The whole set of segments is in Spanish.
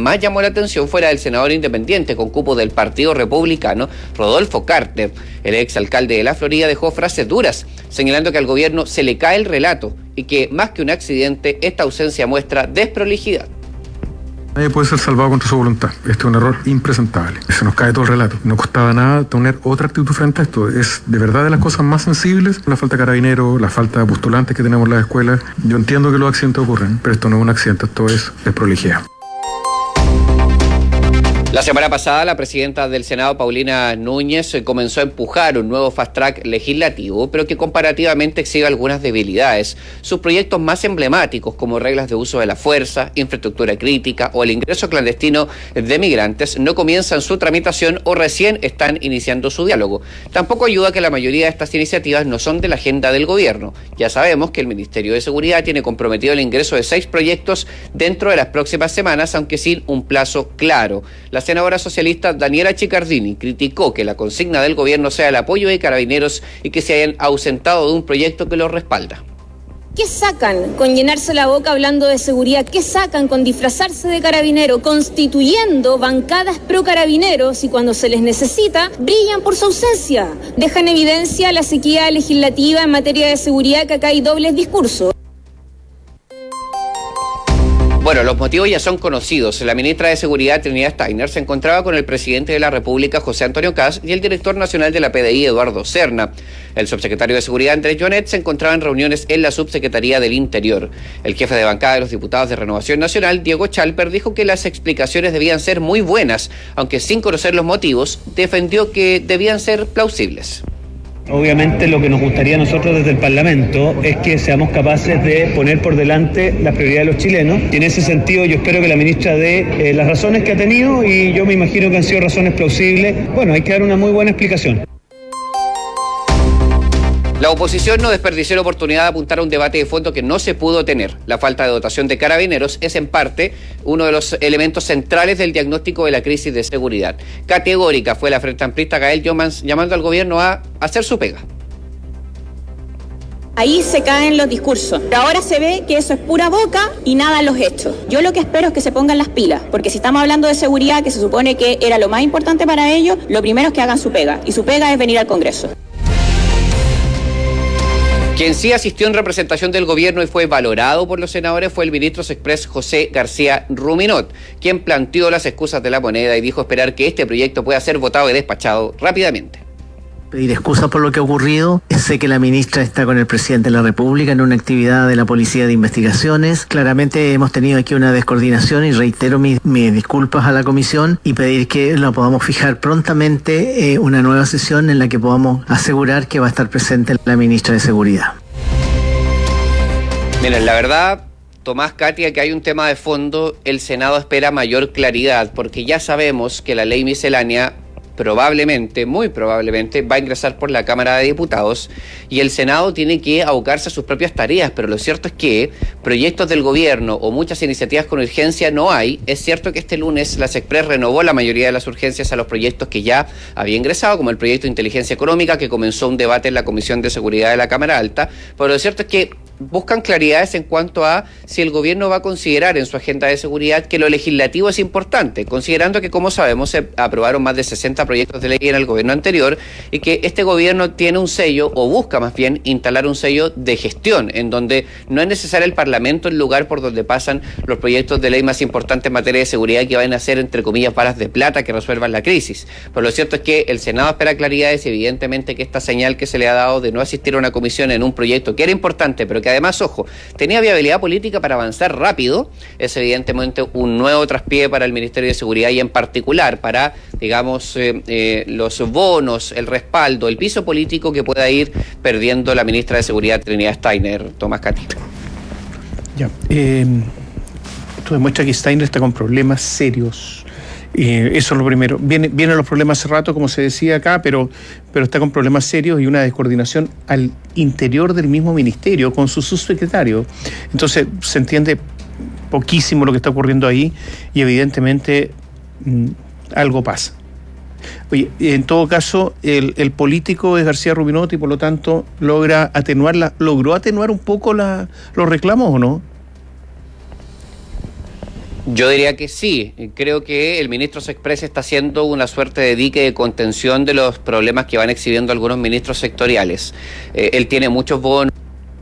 más llamó la atención fue la del senador independiente con cupo del Partido Republicano, Rodolfo Carter. El exalcalde de la Florida dejó frases duras, señalando que al gobierno se le cae el relato y que, más que un accidente, esta ausencia muestra desprolijidad. Nadie puede ser salvado contra su voluntad. Este es un error impresentable. Se nos cae todo el relato. No costaba nada tener otra actitud frente a esto. Es de verdad de las cosas más sensibles. La falta de carabineros, la falta de postulantes que tenemos en las escuelas. Yo entiendo que los accidentes ocurren, pero esto no es un accidente, esto es desprolijidad. La semana pasada, la presidenta del Senado, Paulina Núñez, comenzó a empujar un nuevo fast track legislativo, pero que comparativamente exhibe algunas debilidades. Sus proyectos más emblemáticos, como reglas de uso de la fuerza, infraestructura crítica o el ingreso clandestino de migrantes, no comienzan su tramitación o recién están iniciando su diálogo. Tampoco ayuda que la mayoría de estas iniciativas no son de la agenda del gobierno. Ya sabemos que el Ministerio de Seguridad tiene comprometido el ingreso de 6 proyectos dentro de las próximas semanas, aunque sin un plazo claro. La senadora socialista Daniela Chiccardini criticó que la consigna del gobierno sea el apoyo de Carabineros y que se hayan ausentado de un proyecto que lo respalda. ¿Qué sacan con llenarse la boca hablando de seguridad? ¿Qué sacan con disfrazarse de carabinero, constituyendo bancadas pro carabineros y cuando se les necesita, brillan por su ausencia? Deja en evidencia la sequía legislativa en materia de seguridad, que acá hay dobles discursos. Bueno, los motivos ya son conocidos. La ministra de Seguridad, Trinidad Steiner, se encontraba con el presidente de la República, José Antonio Kast, y el director nacional de la PDI, Eduardo Serna. El subsecretario de Seguridad, Andrés Jonet, se encontraba en reuniones en la Subsecretaría del Interior. El jefe de bancada de los diputados de Renovación Nacional, Diego Chalper, dijo que las explicaciones debían ser muy buenas, aunque sin conocer los motivos, defendió que debían ser plausibles. Obviamente lo que nos gustaría a nosotros desde el Parlamento es que seamos capaces de poner por delante la prioridad de los chilenos, y en ese sentido yo espero que la ministra dé las razones que ha tenido, y yo me imagino que han sido razones plausibles. Bueno, hay que dar una muy buena explicación. La oposición no desperdició la oportunidad de apuntar a un debate de fondo que no se pudo tener. La falta de dotación de carabineros es en parte uno de los elementos centrales del diagnóstico de la crisis de seguridad. Categórica fue la frente amplista Gael Jomans llamando al gobierno a hacer su pega. Ahí se caen los discursos. Pero ahora se ve que eso es pura boca y nada en los hechos. Yo lo que espero es que se pongan las pilas, porque si estamos hablando de seguridad, que se supone que era lo más importante para ellos, lo primero es que hagan su pega, y su pega es venir al Congreso. Quien sí asistió en representación del gobierno y fue valorado por los senadores fue el ministro Express José García Ruminot, quien planteó las excusas de la moneda y dijo esperar que este proyecto pueda ser votado y despachado rápidamente. Pedir excusas por lo que ha ocurrido. Sé que la ministra está con el presidente de la República en una actividad de la Policía de Investigaciones. Claramente hemos tenido aquí una descoordinación y reitero mis disculpas a la comisión y pedir que la podamos fijar prontamente una nueva sesión en la que podamos asegurar que va a estar presente la ministra de Seguridad. Miren, la verdad, Tomás, Katia, que hay un tema de fondo. El Senado espera mayor claridad porque ya sabemos que la ley miscelánea probablemente, muy probablemente, va a ingresar por la Cámara de Diputados y el Senado tiene que abocarse a sus propias tareas, pero lo cierto es que proyectos del gobierno o muchas iniciativas con urgencia no hay. Es cierto que este lunes la SECPRES renovó la mayoría de las urgencias a los proyectos que ya había ingresado, como el proyecto de inteligencia económica, que comenzó un debate en la Comisión de Seguridad de la Cámara Alta, pero lo cierto es que buscan claridades en cuanto a si el gobierno va a considerar en su agenda de seguridad que lo legislativo es importante, considerando que, como sabemos, se aprobaron más de 60 proyectos de ley en el gobierno anterior y que este gobierno tiene un sello, o busca más bien instalar un sello de gestión, en donde no es necesario el Parlamento el lugar por donde pasan los proyectos de ley más importantes en materia de seguridad, que van a ser, entre comillas, balas de plata que resuelvan la crisis. Pero lo cierto es que el Senado espera claridades y evidentemente que esta señal que se le ha dado de no asistir a una comisión en un proyecto que era importante, pero que además, ojo, tenía viabilidad política para avanzar rápido, es evidentemente un nuevo traspié para el Ministerio de Seguridad y en particular para, digamos, los bonos, el respaldo, el piso político que pueda ir perdiendo la ministra de Seguridad, Trinidad Steiner. Tomás, Katy. Ya, esto demuestra que Steiner está con problemas serios. Eso es lo primero. Vienen los problemas hace rato, como se decía acá, pero está con problemas serios y una descoordinación al interior del mismo ministerio con su subsecretario. Entonces se entiende poquísimo lo que está ocurriendo ahí y evidentemente algo pasa. Oye, en todo caso, el político es García Ruminot y por lo tanto logró atenuar un poco los reclamos, ¿o no? Yo diría que sí. Creo que el ministro Sexpress está haciendo una suerte de dique de contención de los problemas que van exhibiendo algunos ministros sectoriales. Él tiene muchos bonos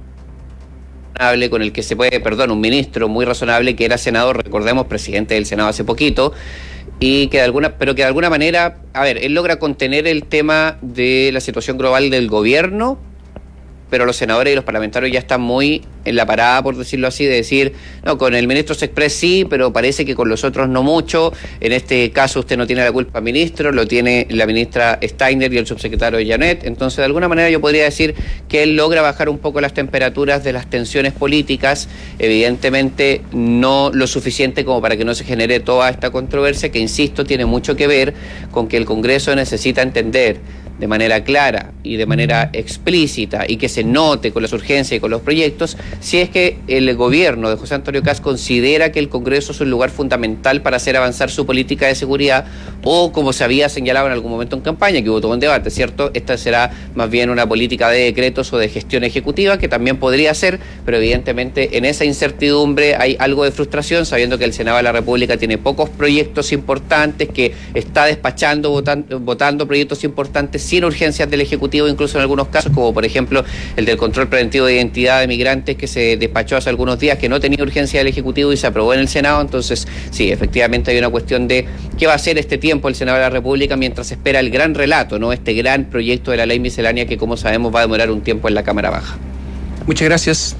con el que se puede, un ministro muy razonable que era senador, recordemos, presidente del Senado hace poquito, y que de alguna manera, él logra contener el tema de la situación global del gobierno, pero los senadores y los parlamentarios ya están muy en la parada, por decirlo así, de decir, no, con el ministro Sexpress sí, pero parece que con los otros no mucho. En este caso usted no tiene la culpa, ministro, lo tiene la ministra Steiner y el subsecretario Janet. Entonces, de alguna manera yo podría decir que él logra bajar un poco las temperaturas de las tensiones políticas, evidentemente no lo suficiente como para que no se genere toda esta controversia, que insisto, tiene mucho que ver con que el Congreso necesita entender de manera clara y de manera explícita y que se note con las urgencias y con los proyectos, si es que el gobierno de José Antonio Kast considera que el Congreso es un lugar fundamental para hacer avanzar su política de seguridad, o como se había señalado en algún momento en campaña, que hubo todo un debate, ¿cierto? Esta será más bien una política de decretos o de gestión ejecutiva, que también podría ser, pero evidentemente en esa incertidumbre hay algo de frustración, sabiendo que el Senado de la República tiene pocos proyectos importantes, que está despachando, votando proyectos importantes sin urgencias del Ejecutivo, incluso en algunos casos, como por ejemplo el del control preventivo de identidad de migrantes, que se despachó hace algunos días, que no tenía urgencia del Ejecutivo y se aprobó en el Senado. Entonces, sí, efectivamente hay una cuestión de qué va a hacer este tiempo el Senado de la República mientras espera el gran relato, ¿no? Este gran proyecto de la ley miscelánea que, como sabemos, va a demorar un tiempo en la Cámara Baja. Muchas gracias.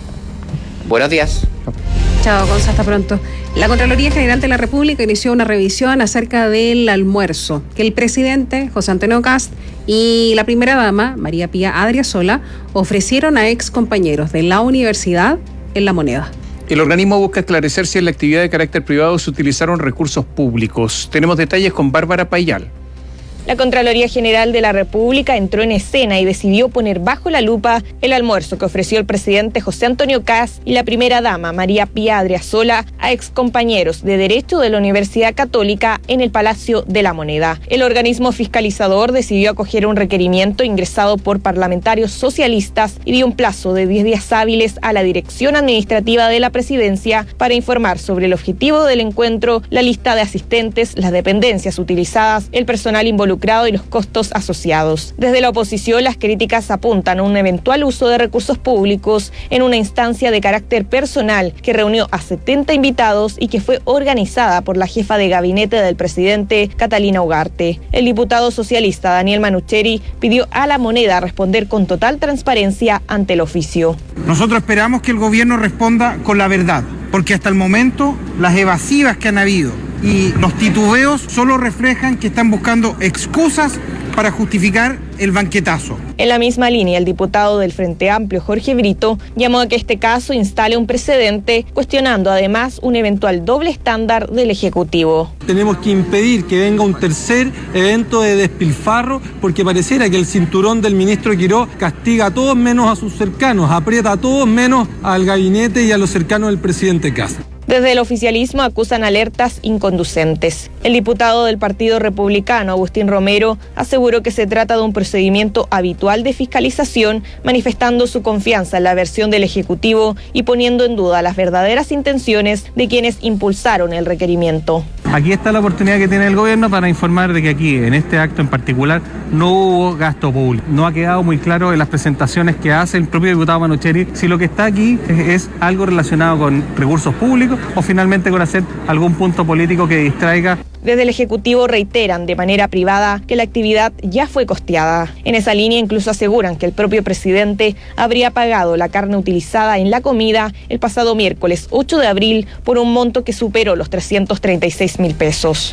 Buenos días. Chao, Gonza, hasta pronto. La Contraloría General de la República inició una revisión acerca del almuerzo que el presidente José Antonio Kast y la primera dama, María Pía Adriasola, ofrecieron a ex compañeros de la universidad en La Moneda. El organismo busca esclarecer si en la actividad de carácter privado se utilizaron recursos públicos. Tenemos detalles con Bárbara Payal. La Contraloría General de la República entró en escena y decidió poner bajo la lupa el almuerzo que ofreció el presidente José Antonio Kast y la primera dama María Pía Adriasola a excompañeros de Derecho de la Universidad Católica en el Palacio de la Moneda. El organismo fiscalizador decidió acoger un requerimiento ingresado por parlamentarios socialistas y dio un plazo de 10 días hábiles a la Dirección Administrativa de la Presidencia para informar sobre el objetivo del encuentro, la lista de asistentes, las dependencias utilizadas, el personal involucrado y los costos asociados. Desde la oposición, las críticas apuntan a un eventual uso de recursos públicos en una instancia de carácter personal que reunió a 70 invitados y que fue organizada por la jefa de gabinete del presidente, Catalina Ugarte. El diputado socialista Daniel Manucheri pidió a La Moneda responder con total transparencia ante el oficio. Nosotros esperamos que el gobierno responda con la verdad, porque hasta el momento las evasivas que han habido y los titubeos solo reflejan que están buscando excusas para justificar el banquetazo. En la misma línea, el diputado del Frente Amplio, Jorge Brito, llamó a que este caso instale un precedente, cuestionando además un eventual doble estándar del Ejecutivo. Tenemos que impedir que venga un tercer evento de despilfarro, porque pareciera que el cinturón del ministro Quiró castiga a todos menos a sus cercanos, aprieta a todos menos al gabinete y a los cercanos del presidente Kast. Desde el oficialismo acusan alertas inconducentes. El diputado del Partido Republicano, Agustín Romero, aseguró que se trata de un procedimiento habitual de fiscalización, manifestando su confianza en la versión del Ejecutivo y poniendo en duda las verdaderas intenciones de quienes impulsaron el requerimiento. Aquí está la oportunidad que tiene el gobierno para informar de que aquí, en este acto en particular, no hubo gasto público. No ha quedado muy claro en las presentaciones que hace el propio diputado Manucheri si lo que está aquí es algo relacionado con recursos públicos o finalmente con hacer algún punto político que distraiga. Desde el Ejecutivo reiteran de manera privada que la actividad ya fue costeada. En esa línea incluso aseguran que el propio presidente habría pagado la carne utilizada en la comida el pasado miércoles 8 de abril por un monto que superó los 336.000 pesos.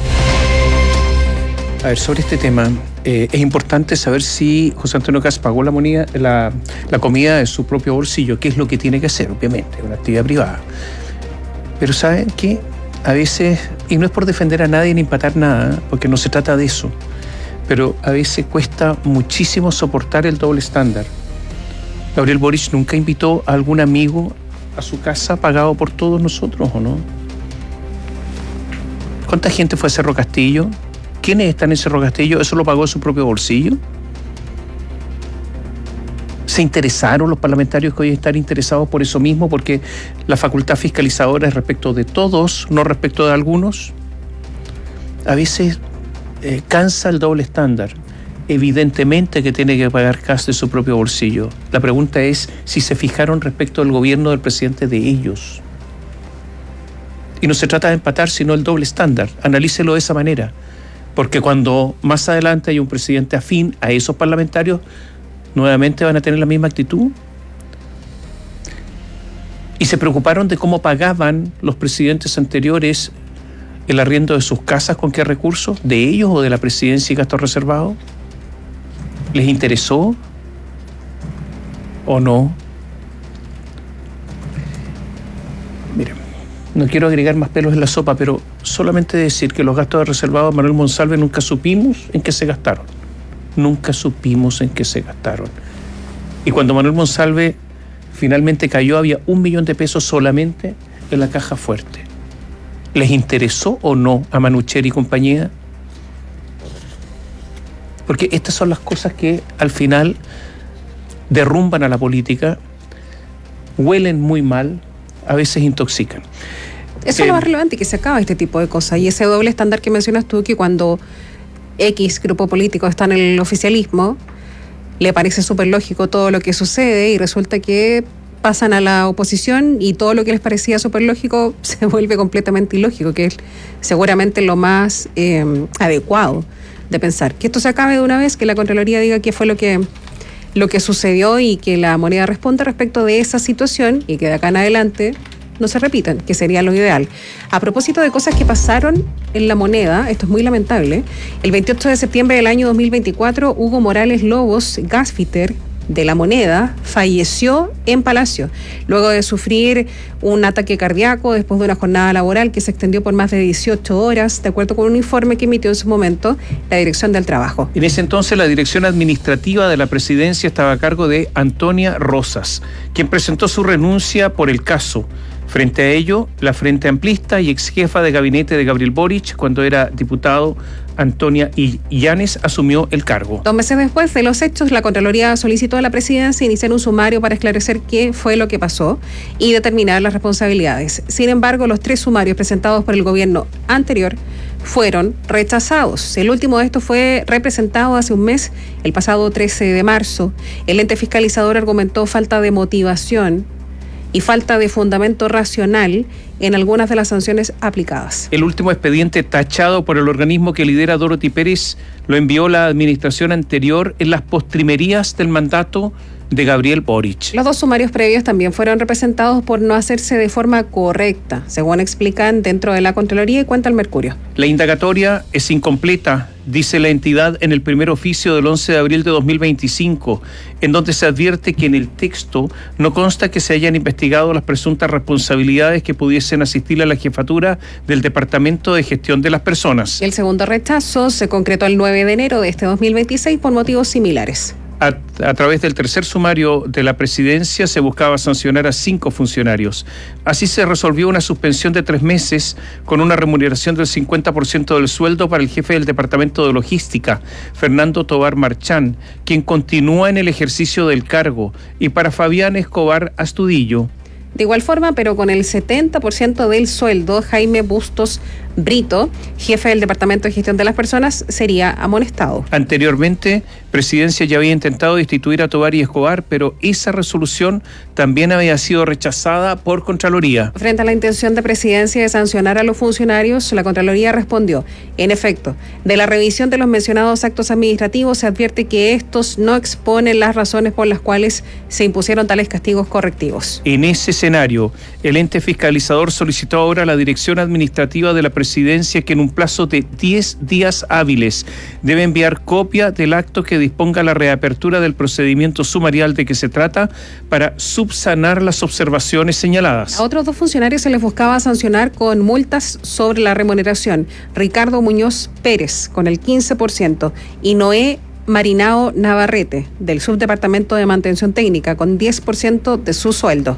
A ver, sobre este tema, es importante saber si José Antonio Kast pagó la comida de su propio bolsillo, que es lo que tiene que hacer, obviamente, una actividad privada. Pero ¿saben qué? A veces, y no es por defender a nadie ni empatar nada, porque no se trata de eso, pero a veces cuesta muchísimo soportar el doble estándar. Gabriel Boric nunca invitó a algún amigo a su casa pagado por todos nosotros, ¿o no? ¿Cuánta gente fue a Cerro Castillo? ¿Quiénes están en Cerro Castillo? ¿Eso lo pagó de su propio bolsillo? ¿Se interesaron los parlamentarios que hoy están interesados por eso mismo? Porque la facultad fiscalizadora es respecto de todos, no respecto de algunos. A veces cansa el doble estándar. Evidentemente que tiene que pagar Kast de su propio bolsillo. La pregunta es si se fijaron respecto al gobierno del presidente de ellos. Y no se trata de empatar, sino el doble estándar. Analícelo de esa manera. Porque cuando más adelante hay un presidente afín a esos parlamentarios, nuevamente van a tener la misma actitud. Y se preocuparon de cómo pagaban los presidentes anteriores el arriendo de sus casas, con qué recursos, de ellos o de la presidencia y gastos reservados. ¿Les interesó o no? Mira, no quiero agregar más pelos en la sopa, pero solamente decir que los gastos reservados de Manuel Monsalve nunca supimos en qué se gastaron. Nunca supimos en qué se gastaron. Y cuando Manuel Monsalve finalmente cayó, había 1 millón de pesos solamente en la caja fuerte. ¿Les interesó o no a Manucheri y compañía? Porque estas son las cosas que al final derrumban a la política, huelen muy mal, a veces intoxican. Eso es lo más relevante, que se acaba este tipo de cosas. Y ese doble estándar que mencionas tú, que cuando X grupo político está en el oficialismo, le parece súper lógico todo lo que sucede y resulta que pasan a la oposición y todo lo que les parecía súper lógico se vuelve completamente ilógico, que es seguramente lo más adecuado de pensar. Que esto se acabe de una vez, que la Contraloría diga qué fue lo que sucedió y que la moneda responda respecto de esa situación y que de acá en adelante no se repitan, que sería lo ideal. A propósito de cosas que pasaron en la moneda, esto es muy lamentable, el 28 de septiembre del año 2024, Hugo Morales Lobos, gasfitter de la moneda, falleció en Palacio, luego de sufrir un ataque cardíaco después de una jornada laboral que se extendió por más de 18 horas, de acuerdo con un informe que emitió en su momento la Dirección del Trabajo. En ese entonces la dirección administrativa de la presidencia estaba a cargo de Antonia Rosas, quien presentó su renuncia por el caso. Frente a ello, la Frente Amplista y ex jefa de gabinete de Gabriel Boric, cuando era diputado, Antonia Illanes, asumió el cargo. 2 meses después de los hechos, la Contraloría solicitó a la presidencia iniciar un sumario para esclarecer qué fue lo que pasó y determinar las responsabilidades. Sin embargo, los 3 sumarios presentados por el gobierno anterior fueron rechazados. El último de estos fue representado hace un mes, el pasado 13 de marzo. El ente fiscalizador argumentó falta de motivación y falta de fundamento racional en algunas de las sanciones aplicadas. El último expediente tachado por el organismo que lidera Dorothy Pérez lo envió la administración anterior en las postrimerías del mandato de Gabriel Boric. Los 2 sumarios previos también fueron representados por no hacerse de forma correcta, según explican dentro de la Contraloría y cuenta el Mercurio. La indagatoria es incompleta, dice la entidad en el primer oficio del 11 de abril de 2025, en donde se advierte que en el texto no consta que se hayan investigado las presuntas responsabilidades que pudiesen asistir a la jefatura del Departamento de Gestión de las Personas. El segundo rechazo se concretó el 9 de enero de este 2026 por motivos similares. A través del tercer sumario de la presidencia se buscaba sancionar a 5 funcionarios. Así se resolvió una suspensión de 3 meses con una remuneración del 50% del sueldo para el jefe del Departamento de Logística, Fernando Tobar Marchán, quien continúa en el ejercicio del cargo, y para Fabián Escobar Astudillo. De igual forma, pero con el 70% del sueldo, Jaime Bustos Brito, jefe del Departamento de Gestión de las Personas, sería amonestado. Anteriormente, Presidencia ya había intentado destituir a Tobar y Escobar, pero esa resolución también había sido rechazada por Contraloría. Frente a la intención de Presidencia de sancionar a los funcionarios, la Contraloría respondió: en efecto, de la revisión de los mencionados actos administrativos se advierte que estos no exponen las razones por las cuales se impusieron tales castigos correctivos. En ese escenario, el ente fiscalizador solicitó ahora a la Dirección Administrativa de la Presidencia que en un plazo de 10 días hábiles debe enviar copia del acto que disponga la reapertura del procedimiento sumarial de que se trata para subsanar las observaciones señaladas. A otros 2 funcionarios se les buscaba sancionar con multas sobre la remuneración: Ricardo Muñoz Pérez con el 15% y Noé Marinao Navarrete del Subdepartamento de Mantención Técnica con 10% de su sueldo.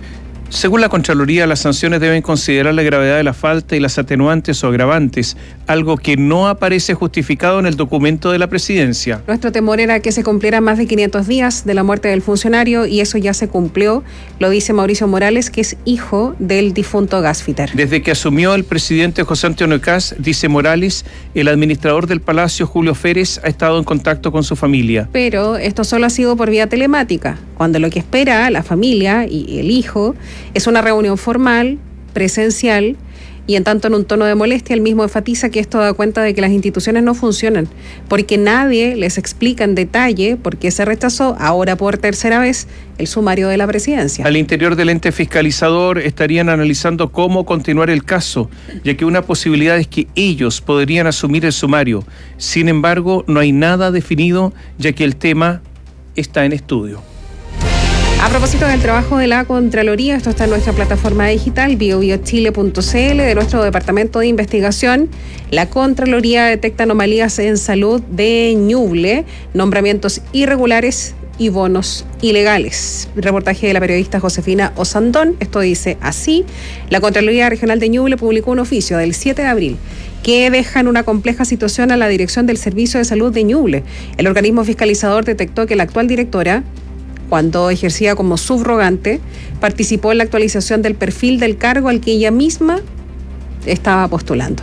Según la Contraloría, las sanciones deben considerar la gravedad de la falta y las atenuantes o agravantes, algo que no aparece justificado en el documento de la presidencia. Nuestro temor era que se cumplieran más de 500 días de la muerte del funcionario y eso ya se cumplió, lo dice Mauricio Morales, que es hijo del difunto Gasfiter. Desde que asumió el presidente José Antonio Kast, dice Morales, el administrador del Palacio, Julio Férez, ha estado en contacto con su familia. Pero esto solo ha sido por vía telemática, cuando lo que espera la familia y el hijo es una reunión formal, presencial, y en tanto en un tono de molestia, él mismo enfatiza que esto da cuenta de que las instituciones no funcionan, porque nadie les explica en detalle por qué se rechazó, ahora por tercera vez, el sumario de la presidencia. Al interior del ente fiscalizador estarían analizando cómo continuar el caso, ya que una posibilidad es que ellos podrían asumir el sumario. Sin embargo, no hay nada definido, ya que el tema está en estudio. A propósito del trabajo de la Contraloría, esto está en nuestra plataforma digital, biobiochile.cl, de nuestro departamento de investigación. La Contraloría detecta anomalías en salud de Ñuble, nombramientos irregulares y bonos ilegales. Reportaje de la periodista Josefina Osandón. Esto dice así: la Contraloría Regional de Ñuble publicó un oficio del 7 de abril que deja en una compleja situación a la Dirección del Servicio de Salud de Ñuble. El organismo fiscalizador detectó que la actual directora, cuando ejercía como subrogante, participó en la actualización del perfil del cargo al que ella misma estaba postulando.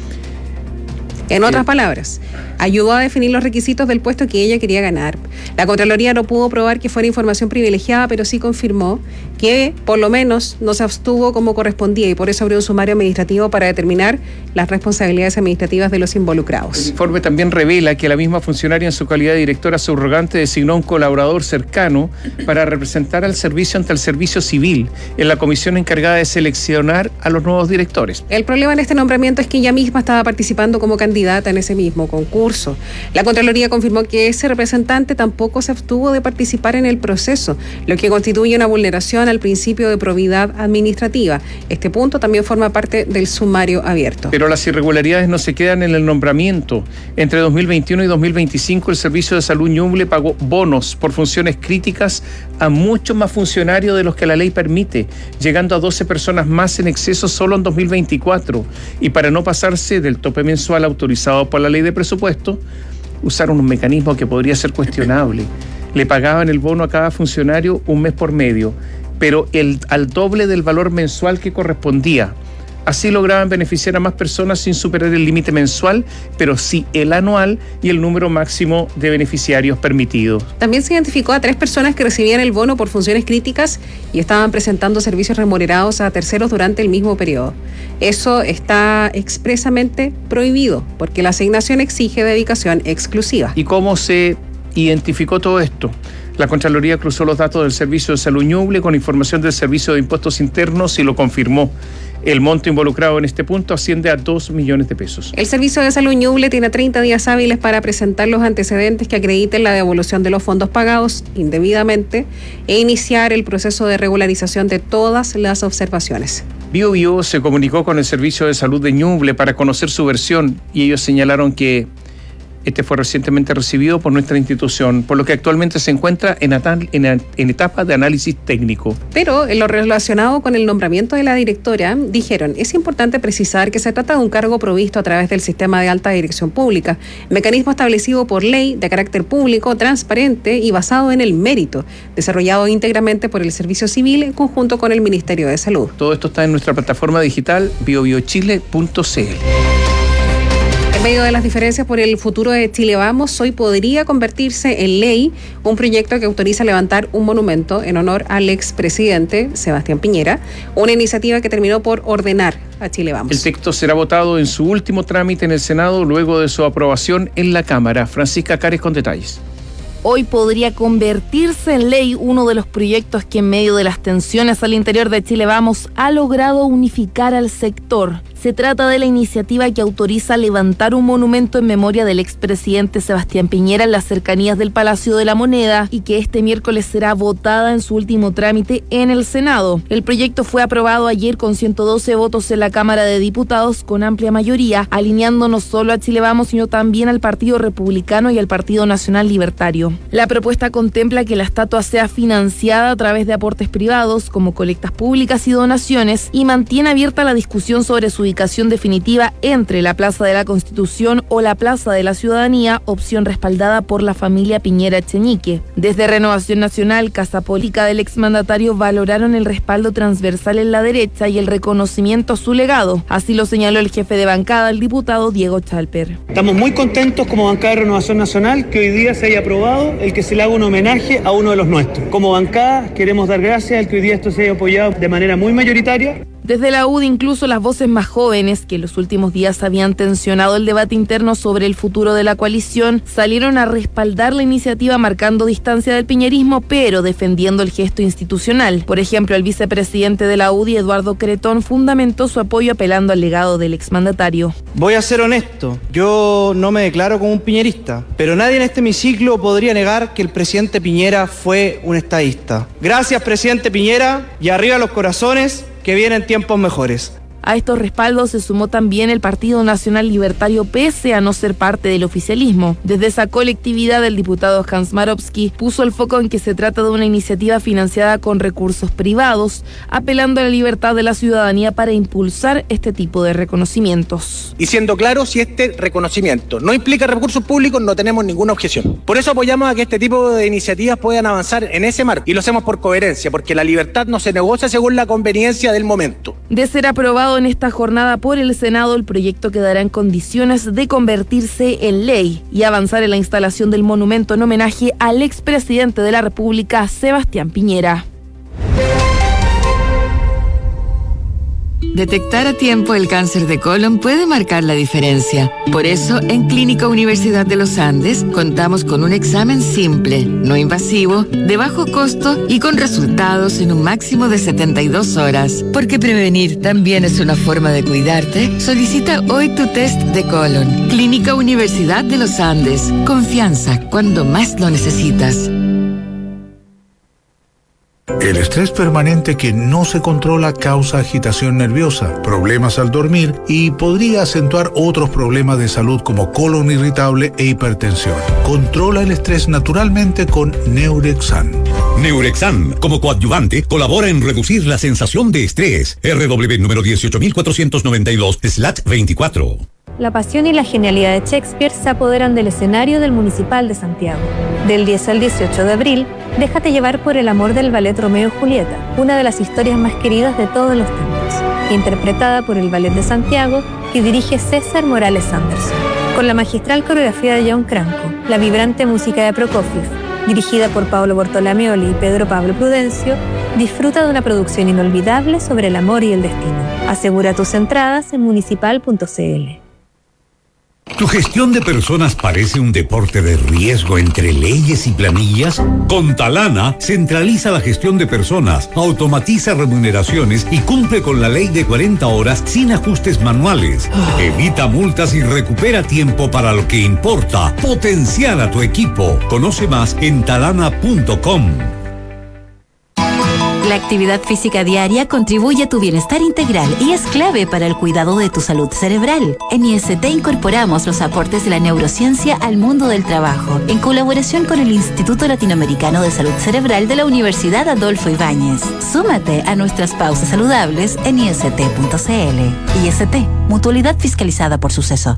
En otras palabras, ayudó a definir los requisitos del puesto que ella quería ganar. La Contraloría no pudo probar que fuera información privilegiada, pero sí confirmó que por lo menos no se abstuvo como correspondía y por eso abrió un sumario administrativo para determinar las responsabilidades administrativas de los involucrados. El informe también revela que la misma funcionaria, en su calidad de directora subrogante, designó un colaborador cercano para representar al servicio ante el servicio civil en la comisión encargada de seleccionar a los nuevos directores. El problema en este nombramiento es que ella misma estaba participando como candidata en ese mismo concurso. La Contraloría confirmó que ese representante tampoco se abstuvo de participar en el proceso, lo que constituye una vulneración al principio de probidad administrativa. Este punto también forma parte del sumario abierto. Pero las irregularidades no se quedan en el nombramiento. Entre 2021 y 2025 el Servicio de Salud Ñuble pagó bonos por funciones críticas a muchos más funcionarios de los que la ley permite, llegando a 12 personas más en exceso solo en 2024. Y para no pasarse del tope mensual autorizado por la ley de presupuesto, usaron un mecanismo que podría ser cuestionable. Le pagaban el bono a cada funcionario un mes por medio, pero al doble del valor mensual que correspondía. Así lograban beneficiar a más personas sin superar el límite mensual, pero sí el anual y el número máximo de beneficiarios permitidos. También se identificó a 3 personas que recibían el bono por funciones críticas y estaban presentando servicios remunerados a terceros durante el mismo periodo. Eso está expresamente prohibido, porque la asignación exige dedicación exclusiva. ¿Y cómo se identificó todo esto? La Contraloría cruzó los datos del Servicio de Salud Ñuble con información del Servicio de Impuestos Internos y lo confirmó. El monto involucrado en este punto asciende a 2 millones de pesos. El Servicio de Salud Ñuble tiene 30 días hábiles para presentar los antecedentes que acrediten la devolución de los fondos pagados indebidamente e iniciar el proceso de regularización de todas las observaciones. Bio se comunicó con el Servicio de Salud de Ñuble para conocer su versión y ellos señalaron que este fue recientemente recibido por nuestra institución, por lo que actualmente se encuentra en etapa de análisis técnico. Pero en lo relacionado con el nombramiento de la directora, dijeron, es importante precisar que se trata de un cargo provisto a través del sistema de alta dirección pública, mecanismo establecido por ley de carácter público, transparente y basado en el mérito, desarrollado íntegramente por el Servicio Civil en conjunto con el Ministerio de Salud. Todo esto está en nuestra plataforma digital biobiochile.cl. En medio de las diferencias por el futuro de Chile Vamos, hoy podría convertirse en ley un proyecto que autoriza levantar un monumento en honor al expresidente Sebastián Piñera, una iniciativa que terminó por ordenar a Chile Vamos. El texto será votado en su último trámite en el Senado luego de su aprobación en la Cámara. Francisca Cares con detalles. Hoy podría convertirse en ley uno de los proyectos que en medio de las tensiones al interior de Chile Vamos ha logrado unificar al sector. Se trata de la iniciativa que autoriza levantar un monumento en memoria del expresidente Sebastián Piñera en las cercanías del Palacio de la Moneda y que este miércoles será votada en su último trámite en el Senado. El proyecto fue aprobado ayer con 112 votos en la Cámara de Diputados con amplia mayoría, alineando no solo a Chile Vamos, sino también al Partido Republicano y al Partido Nacional Libertario. La propuesta contempla que la estatua sea financiada a través de aportes privados, como colectas públicas y donaciones, y mantiene abierta la discusión sobre su ubicación definitiva entre la Plaza de la Constitución o la Plaza de la Ciudadanía, opción respaldada por la familia Piñera Echenique. Desde Renovación Nacional, Casa Política del exmandatario valoraron el respaldo transversal en la derecha y el reconocimiento a su legado. Así lo señaló el jefe de bancada, el diputado Diego Chalper. Estamos muy contentos como bancada de Renovación Nacional que hoy día se haya aprobado el que se le haga un homenaje a uno de los nuestros. Como bancada queremos dar gracias al que hoy día esto se haya apoyado de manera muy mayoritaria. Desde la UDI, incluso las voces más jóvenes, que en los últimos días habían tensionado el debate interno sobre el futuro de la coalición, salieron a respaldar la iniciativa marcando distancia del piñerismo, pero defendiendo el gesto institucional. Por ejemplo, el vicepresidente de la UDI, Eduardo Cretón, fundamentó su apoyo apelando al legado del exmandatario. Voy a ser honesto, yo no me declaro como un piñerista, pero nadie en este hemiciclo podría negar que el presidente Piñera fue un estadista. Gracias, presidente Piñera, y arriba los corazones, que vienen tiempos mejores. A estos respaldos se sumó también el Partido Nacional Libertario, pese a no ser parte del oficialismo. Desde esa colectividad, el diputado Hans Marowski puso el foco en que se trata de una iniciativa financiada con recursos privados, apelando a la libertad de la ciudadanía para impulsar este tipo de reconocimientos. Y siendo claro, si este reconocimiento no implica recursos públicos, no tenemos ninguna objeción. Por eso apoyamos a que este tipo de iniciativas puedan avanzar en ese marco, y lo hacemos por coherencia, porque la libertad no se negocia según la conveniencia del momento. De ser aprobado en esta jornada por el Senado, el proyecto quedará en condiciones de convertirse en ley y avanzar en la instalación del monumento en homenaje al expresidente de la República, Sebastián Piñera. Detectar a tiempo el cáncer de colon puede marcar la diferencia. Por eso, en Clínica Universidad de los Andes contamos con un examen simple, no invasivo, de bajo costo y con resultados en un máximo de 72 horas. Porque prevenir también es una forma de cuidarte. Solicita hoy tu test de colon. Clínica Universidad de los Andes. Confianza cuando más lo necesitas. El estrés permanente que no se controla causa agitación nerviosa, problemas al dormir y podría acentuar otros problemas de salud como colon irritable e hipertensión. Controla el estrés naturalmente con Neurexan. Neurexan, como coadyuvante, colabora en reducir la sensación de estrés. RW número 18492/24. La pasión y la genialidad de Shakespeare se apoderan del escenario del Municipal de Santiago. Del 10 al 18 de abril, déjate llevar por el amor del ballet Romeo y Julieta, una de las historias más queridas de todos los tiempos, interpretada por el Ballet de Santiago, que dirige César Morales Anderson. Con la magistral coreografía de John Cranco, la vibrante música de Prokofiev, dirigida por Paolo Bortolamioli y Pedro Pablo Prudencio, disfruta de una producción inolvidable sobre el amor y el destino. Asegura tus entradas en municipal.cl. ¿Tu gestión de personas parece un deporte de riesgo entre leyes y planillas? Con Talana, centraliza la gestión de personas, automatiza remuneraciones y cumple con la ley de 40 horas sin ajustes manuales. Evita multas y recupera tiempo para lo que importa. Potenciar a tu equipo. Conoce más en talana.com. La actividad física diaria contribuye a tu bienestar integral y es clave para el cuidado de tu salud cerebral. En IST incorporamos los aportes de la neurociencia al mundo del trabajo, en colaboración con el Instituto Latinoamericano de Salud Cerebral de la Universidad Adolfo Ibáñez. Súmate a nuestras pausas saludables en ist.cl. IST, mutualidad fiscalizada por Suceso.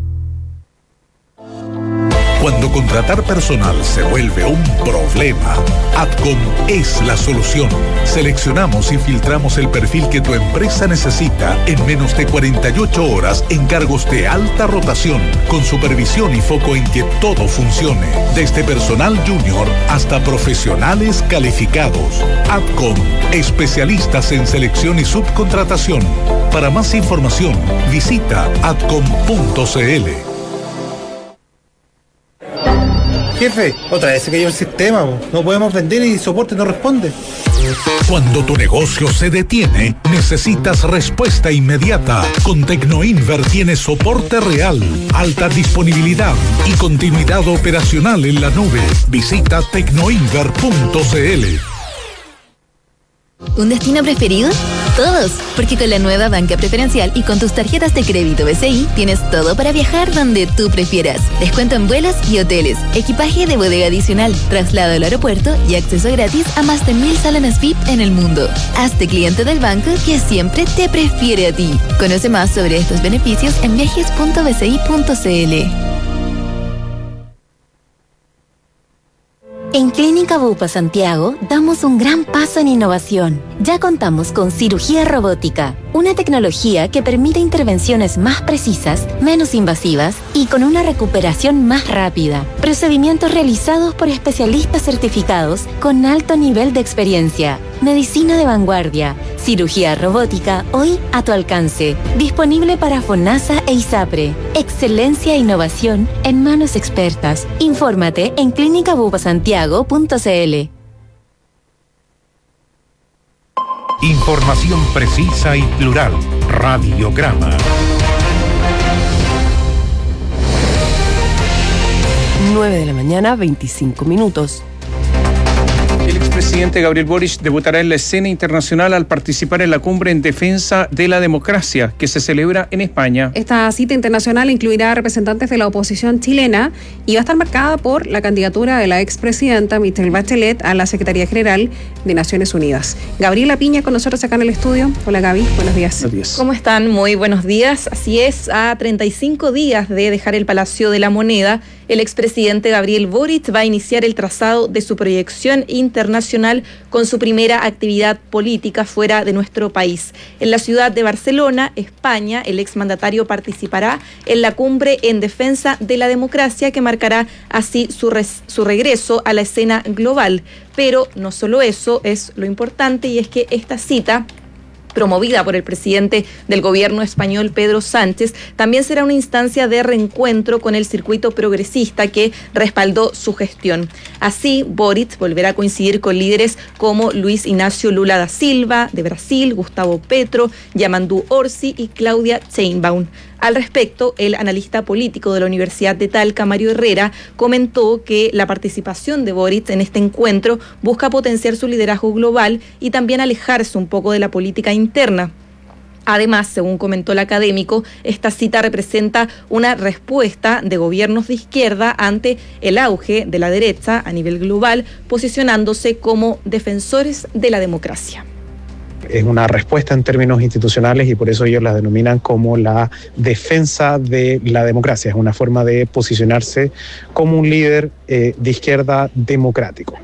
Cuando contratar personal se vuelve un problema, Adcom es la solución. Seleccionamos y filtramos el perfil que tu empresa necesita en menos de 48 horas en cargos de alta rotación, con supervisión y foco en que todo funcione, desde personal junior hasta profesionales calificados. Adcom, especialistas en selección y subcontratación. Para más información, visita adcom.cl. Jefe, otra vez se cayó el sistema, no podemos vender y soporte no responde. Cuando tu negocio se detiene, necesitas respuesta inmediata. Con Tecnoinver tienes soporte real, alta disponibilidad y continuidad operacional en la nube. Visita tecnoinver.cl. ¿Un destino preferido? Todos, porque con la nueva banca preferencial y con tus tarjetas de crédito BCI tienes todo para viajar donde tú prefieras. Descuento en vuelos y hoteles, equipaje de bodega adicional, traslado al aeropuerto y acceso gratis a más de 1000 salones VIP en el mundo. Hazte cliente del banco que siempre te prefiere a ti. Conoce más sobre estos beneficios en viajes.bci.cl. En Clínica Bupa Santiago damos un gran paso en innovación. Ya contamos con cirugía robótica, una tecnología que permite intervenciones más precisas, menos invasivas y con una recuperación más rápida. Procedimientos realizados por especialistas certificados con alto nivel de experiencia. Medicina de vanguardia, cirugía robótica hoy a tu alcance. Disponible para FONASA e ISAPRE. Excelencia e innovación en manos expertas. Infórmate en clinicabupasantiago.cl. Información precisa y plural. Radiograma. 9 de la mañana, 25 minutos. El expresidente Gabriel Boric debutará en la escena internacional al participar en la cumbre en defensa de la democracia que se celebra en España. Esta cita internacional incluirá a representantes de la oposición chilena y va a estar marcada por la candidatura de la expresidenta Michelle Bachelet a la Secretaría General de Naciones Unidas. Gabriela Piña con nosotros acá en el estudio. Hola Gaby, buenos días. Buenos días. ¿Cómo están? Muy buenos días. Así es, a 35 días de dejar el Palacio de la Moneda, el expresidente Gabriel Boric va a iniciar el trazado de su proyección internacional con su primera actividad política fuera de nuestro país. En la ciudad de Barcelona, España, el exmandatario participará en la cumbre en defensa de la democracia que marcará así su regreso a la escena global. Pero no solo eso es lo importante, y es que esta cita, promovida por el presidente del gobierno español, Pedro Sánchez, también será una instancia de reencuentro con el circuito progresista que respaldó su gestión. Así, Boric volverá a coincidir con líderes como Luis Ignacio Lula da Silva, de Brasil, Gustavo Petro, Yamandu Orsi y Claudia Sheinbaum. Al respecto, el analista político de la Universidad de Talca, Mario Herrera, comentó que la participación de Boric en este encuentro busca potenciar su liderazgo global y también alejarse un poco de la política interna. Además, según comentó el académico, esta cita representa una respuesta de gobiernos de izquierda ante el auge de la derecha a nivel global, posicionándose como defensores de la democracia. Es una respuesta en términos institucionales y por eso ellos la denominan como la defensa de la democracia. Es una forma de posicionarse como un líder de izquierda democrático.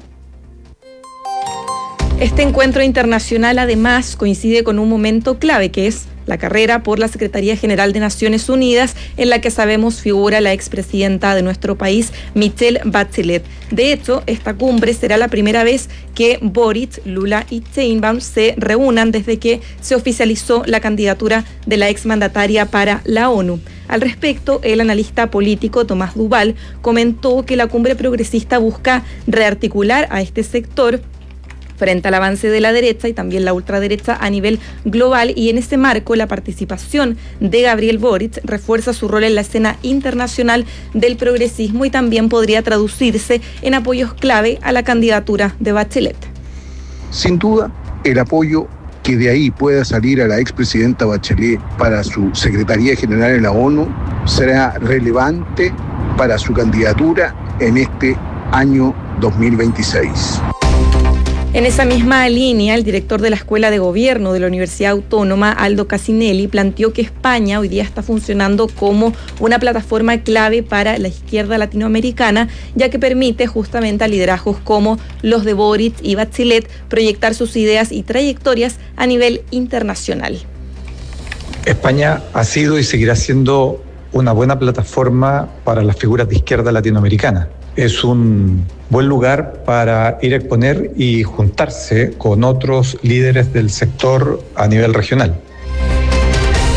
Este encuentro internacional además coincide con un momento clave, que es la carrera por la Secretaría General de Naciones Unidas, en la que sabemos figura la expresidenta de nuestro país, Michelle Bachelet. De hecho, esta cumbre será la primera vez que Boric, Lula y Sheinbaum se reúnan desde que se oficializó la candidatura de la exmandataria para la ONU. Al respecto, el analista político Tomás Duval comentó que la cumbre progresista busca rearticular a este sector frente al avance de la derecha y también la ultraderecha a nivel global, y en ese marco la participación de Gabriel Boric refuerza su rol en la escena internacional del progresismo y también podría traducirse en apoyos clave a la candidatura de Bachelet. Sin duda, el apoyo que de ahí pueda salir a la expresidenta Bachelet para su Secretaría General de la ONU será relevante para su candidatura en este año 2026. En esa misma línea, el director de la Escuela de Gobierno de la Universidad Autónoma, Aldo Casinelli, planteó que España hoy día está funcionando como una plataforma clave para la izquierda latinoamericana, ya que permite justamente a liderazgos como los de Boric y Bachelet proyectar sus ideas y trayectorias a nivel internacional. España ha sido y seguirá siendo una buena plataforma para las figuras de izquierda latinoamericana. Es un buen lugar para ir a exponer y juntarse con otros líderes del sector a nivel regional.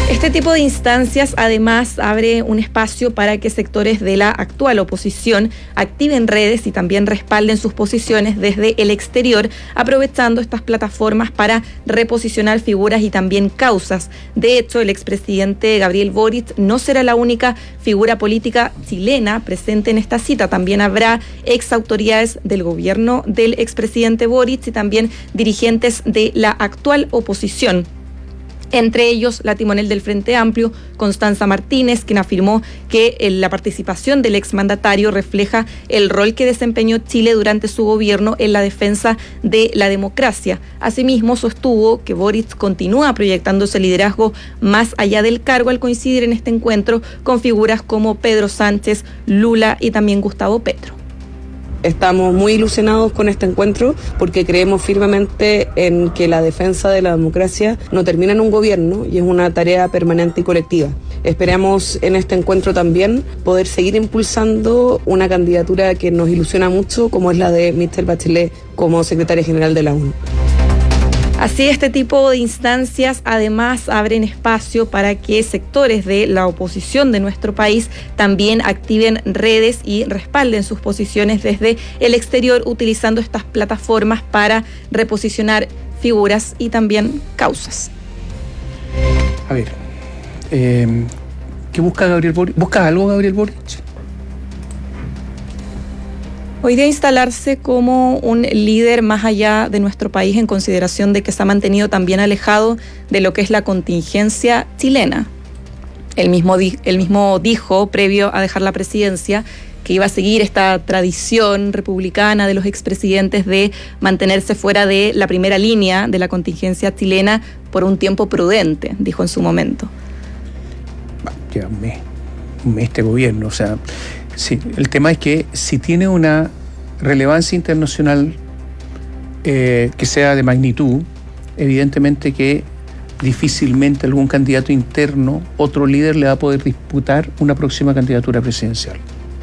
Este tipo de instancias además abre un espacio para que sectores de la actual oposición activen redes y también respalden sus posiciones desde el exterior, aprovechando estas plataformas para reposicionar figuras y también causas. De hecho, el expresidente Gabriel Boric no será la única figura política chilena presente en esta cita. También habrá exautoridades del gobierno del expresidente Boric y también dirigentes de la actual oposición. Entre ellos, la timonel del Frente Amplio, Constanza Martínez, quien afirmó que la participación del exmandatario refleja el rol que desempeñó Chile durante su gobierno en la defensa de la democracia. Asimismo, sostuvo que Boric continúa proyectando ese liderazgo más allá del cargo al coincidir en este encuentro con figuras como Pedro Sánchez, Lula y también Gustavo Petro. Estamos muy ilusionados con este encuentro porque creemos firmemente en que la defensa de la democracia no termina en un gobierno y es una tarea permanente y colectiva. Esperamos en este encuentro también poder seguir impulsando una candidatura que nos ilusiona mucho, como es la de Michelle Bachelet como secretaria general de la ONU. Así, este tipo de instancias además abren espacio para que sectores de la oposición de nuestro país también activen redes y respalden sus posiciones desde el exterior, utilizando estas plataformas para reposicionar figuras y también causas. A ver, ¿qué busca Gabriel Boric? ¿Busca algo Gabriel Boric? Hoy día instalarse como un líder más allá de nuestro país, en consideración de que se ha mantenido también alejado de lo que es la contingencia chilena. Él mismo dijo, previo a dejar la presidencia, que iba a seguir esta tradición republicana de los expresidentes de mantenerse fuera de la primera línea de la contingencia chilena por un tiempo prudente, dijo en su momento. Lleva un mes este gobierno, o sea... Sí, el tema es que si tiene una relevancia internacional que sea de magnitud, evidentemente que difícilmente algún candidato interno, otro líder, le va a poder disputar una próxima candidatura presidencial.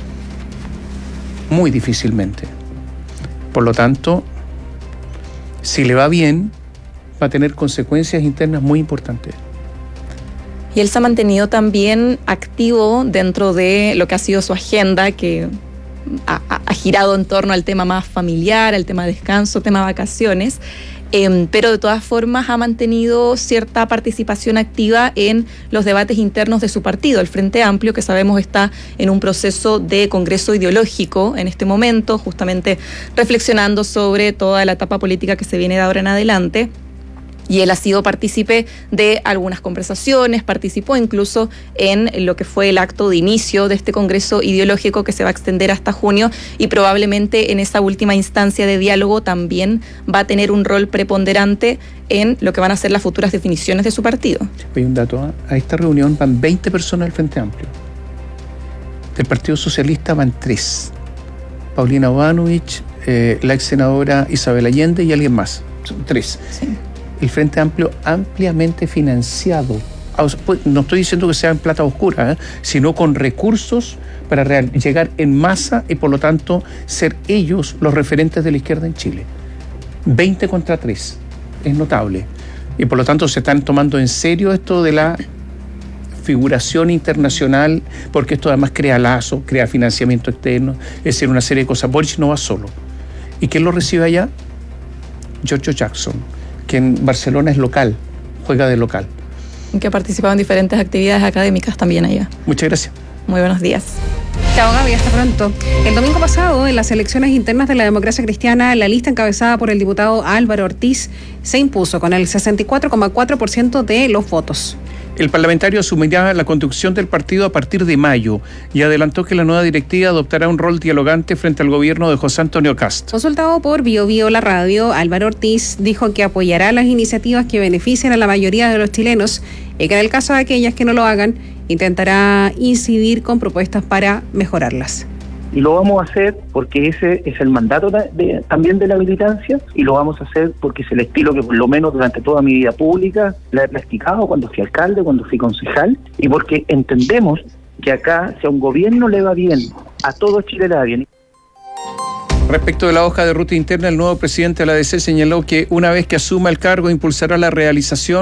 Muy difícilmente. Por lo tanto, si le va bien, va a tener consecuencias internas muy importantes. Y él se ha mantenido también activo dentro de lo que ha sido su agenda, que ha girado en torno al tema más familiar, al tema descanso, tema vacaciones, pero de todas formas ha mantenido cierta participación activa en los debates internos de su partido, el Frente Amplio, que sabemos está en un proceso de congreso ideológico en este momento, justamente reflexionando sobre toda la etapa política que se viene de ahora en adelante. Y él ha sido partícipe de algunas conversaciones, participó incluso en lo que fue el acto de inicio de este congreso ideológico que se va a extender hasta junio, y probablemente en esa última instancia de diálogo también va a tener un rol preponderante en lo que van a ser las futuras definiciones de su partido. Hay un dato, a esta reunión van 20 personas del Frente Amplio. Del Partido Socialista van 3. Paulina Bodanovich, la ex senadora Isabel Allende y alguien más. Son 3. Sí. El Frente Amplio ampliamente financiado. No estoy diciendo que sea en plata oscura, sino con recursos para llegar en masa y por lo tanto ser ellos los referentes de la izquierda en Chile. 20 contra 3. Es notable. Y por lo tanto se están tomando en serio esto de la figuración internacional, porque esto además crea lazos, crea financiamiento externo, es decir, una serie de cosas. Boric no va solo. ¿Y quién lo recibe allá? Giorgio Jackson, que en Barcelona es local, juega de local. Que ha participado en diferentes actividades académicas también allá. Muchas gracias. Muy buenos días. Chao, Gaby, hasta pronto. El domingo pasado, en las elecciones internas de la democracia cristiana, la lista encabezada por el diputado Álvaro Ortiz se impuso con el 64,4% de los votos. El parlamentario asumirá la conducción del partido a partir de mayo y adelantó que la nueva directiva adoptará un rol dialogante frente al gobierno de José Antonio Kast. Consultado por Bio Bio La Radio, Álvaro Ortiz dijo que apoyará las iniciativas que beneficien a la mayoría de los chilenos y que en el caso de aquellas que no lo hagan, intentará incidir con propuestas para mejorarlas. Y lo vamos a hacer porque ese es el mandato también de la militancia, y lo vamos a hacer porque es el estilo que por lo menos durante toda mi vida pública la he practicado cuando fui alcalde, cuando fui concejal, y porque entendemos que acá, si a un gobierno le va bien, a todo Chile le va bien. Respecto de la hoja de ruta interna, el nuevo presidente de la ADC señaló que una vez que asuma el cargo impulsará la realización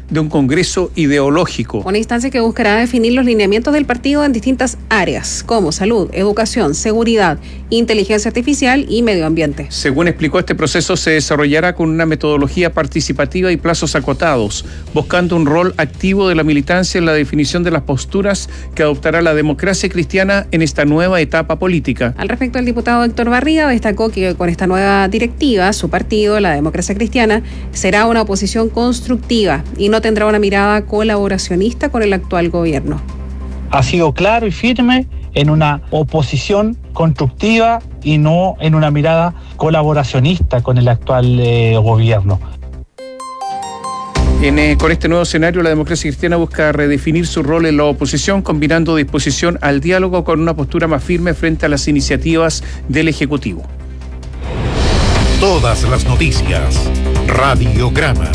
de un congreso ideológico. Una instancia que buscará definir los lineamientos del partido en distintas áreas, como salud, educación, seguridad, inteligencia artificial y medio ambiente. Según explicó, este proceso se desarrollará con una metodología participativa y plazos acotados, buscando un rol activo de la militancia en la definición de las posturas que adoptará la democracia cristiana en esta nueva etapa política. Al respecto, el diputado Héctor Barriga destacó que con esta nueva directiva, su partido, la democracia cristiana, será una oposición constructiva y no tendrá una mirada colaboracionista con el actual gobierno. Ha sido claro y firme en una oposición constructiva y no en una mirada colaboracionista con el actual gobierno. Con este nuevo escenario, la democracia cristiana busca redefinir su rol en la oposición, combinando disposición al diálogo con una postura más firme frente a las iniciativas del Ejecutivo. Todas las noticias. Radiograma.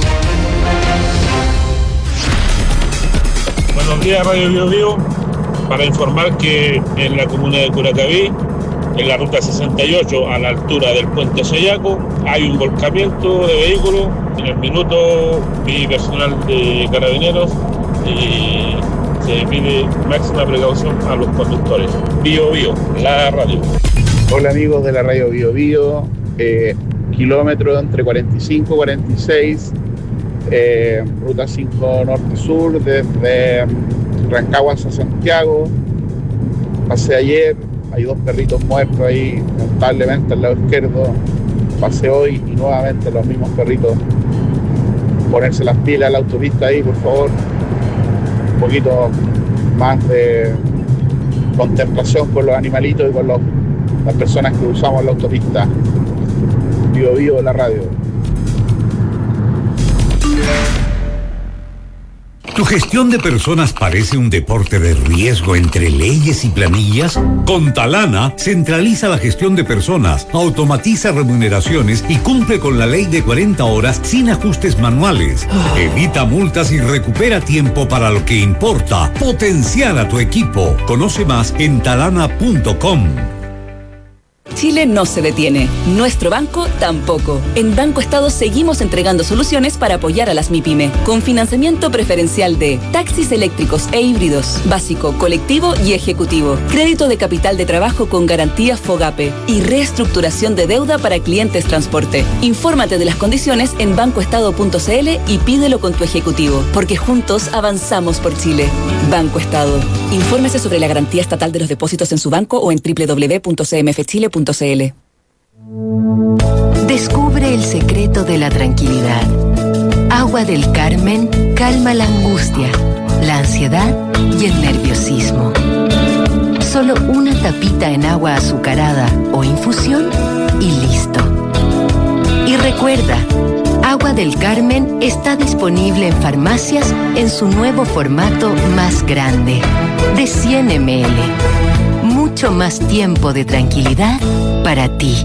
Buenos días, Radio Bio Bio. Para informar que en la comuna de Curacaví, en la ruta 68, a la altura del puente Sayaco, hay un volcamiento de vehículos. En el minuto, mi personal de carabineros y se pide máxima precaución a los conductores. Bio Bio, la radio. Hola amigos de la Radio Bio Bio, kilómetro entre 45 y 46, ruta 5 norte-sur, desde Rancagüas a Santiago. Pasé ayer, hay 2 perritos muertos ahí, lamentablemente al lado izquierdo. Pasé hoy y nuevamente los mismos perritos. Ponerse las pilas a la autopista ahí, por favor. Un poquito más de contemplación con los animalitos y con las personas que usamos la autopista. Bio Bio, la radio. ¿Tu gestión de personas parece un deporte de riesgo entre leyes y planillas? Con Talana, centraliza la gestión de personas, automatiza remuneraciones y cumple con la ley de 40 horas sin ajustes manuales. Evita multas y recupera tiempo para lo que importa. Potenciar a tu equipo. Conoce más en talana.com. Chile no se detiene. Nuestro banco tampoco. En Banco Estado seguimos entregando soluciones para apoyar a las MIPYME, con financiamiento preferencial de taxis eléctricos e híbridos, básico, colectivo y ejecutivo, crédito de capital de trabajo con garantía FOGAPE y reestructuración de deuda para clientes transporte. Infórmate de las condiciones en bancoestado.cl y pídelo con tu ejecutivo, porque juntos avanzamos por Chile. Banco Estado. Infórmese sobre la garantía estatal de los depósitos en su banco o en www.cmfchile.cl. Descubre el secreto de la tranquilidad. Agua del Carmen calma la angustia, la ansiedad y el nerviosismo. Solo una tapita en agua azucarada o infusión y listo. Y recuerda, Agua del Carmen está disponible en farmacias en su nuevo formato más grande, de 100 ml. Mucho más tiempo de tranquilidad para ti.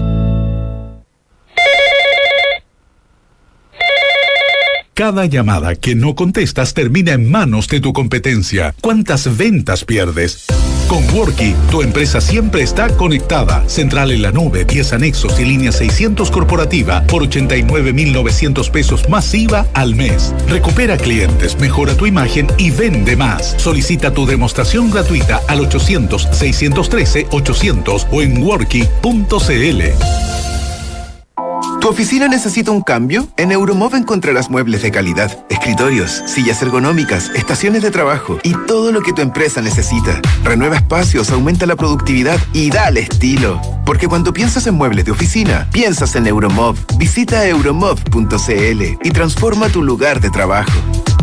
Cada llamada que no contestas termina en manos de tu competencia. ¿Cuántas ventas pierdes? Con Worky, tu empresa siempre está conectada. Central en la nube, 10 anexos y línea 600 corporativa por 89.900 pesos más IVA al mes. Recupera clientes, mejora tu imagen y vende más. Solicita tu demostración gratuita al 800-613-800 o en worky.cl. ¿Tu oficina necesita un cambio? En Euromov encontrarás muebles de calidad, escritorios, sillas ergonómicas, estaciones de trabajo y todo lo que tu empresa necesita. Renueva espacios, aumenta la productividad y dale estilo. Porque cuando piensas en muebles de oficina, piensas en Euromov. Visita euromov.cl y transforma tu lugar de trabajo.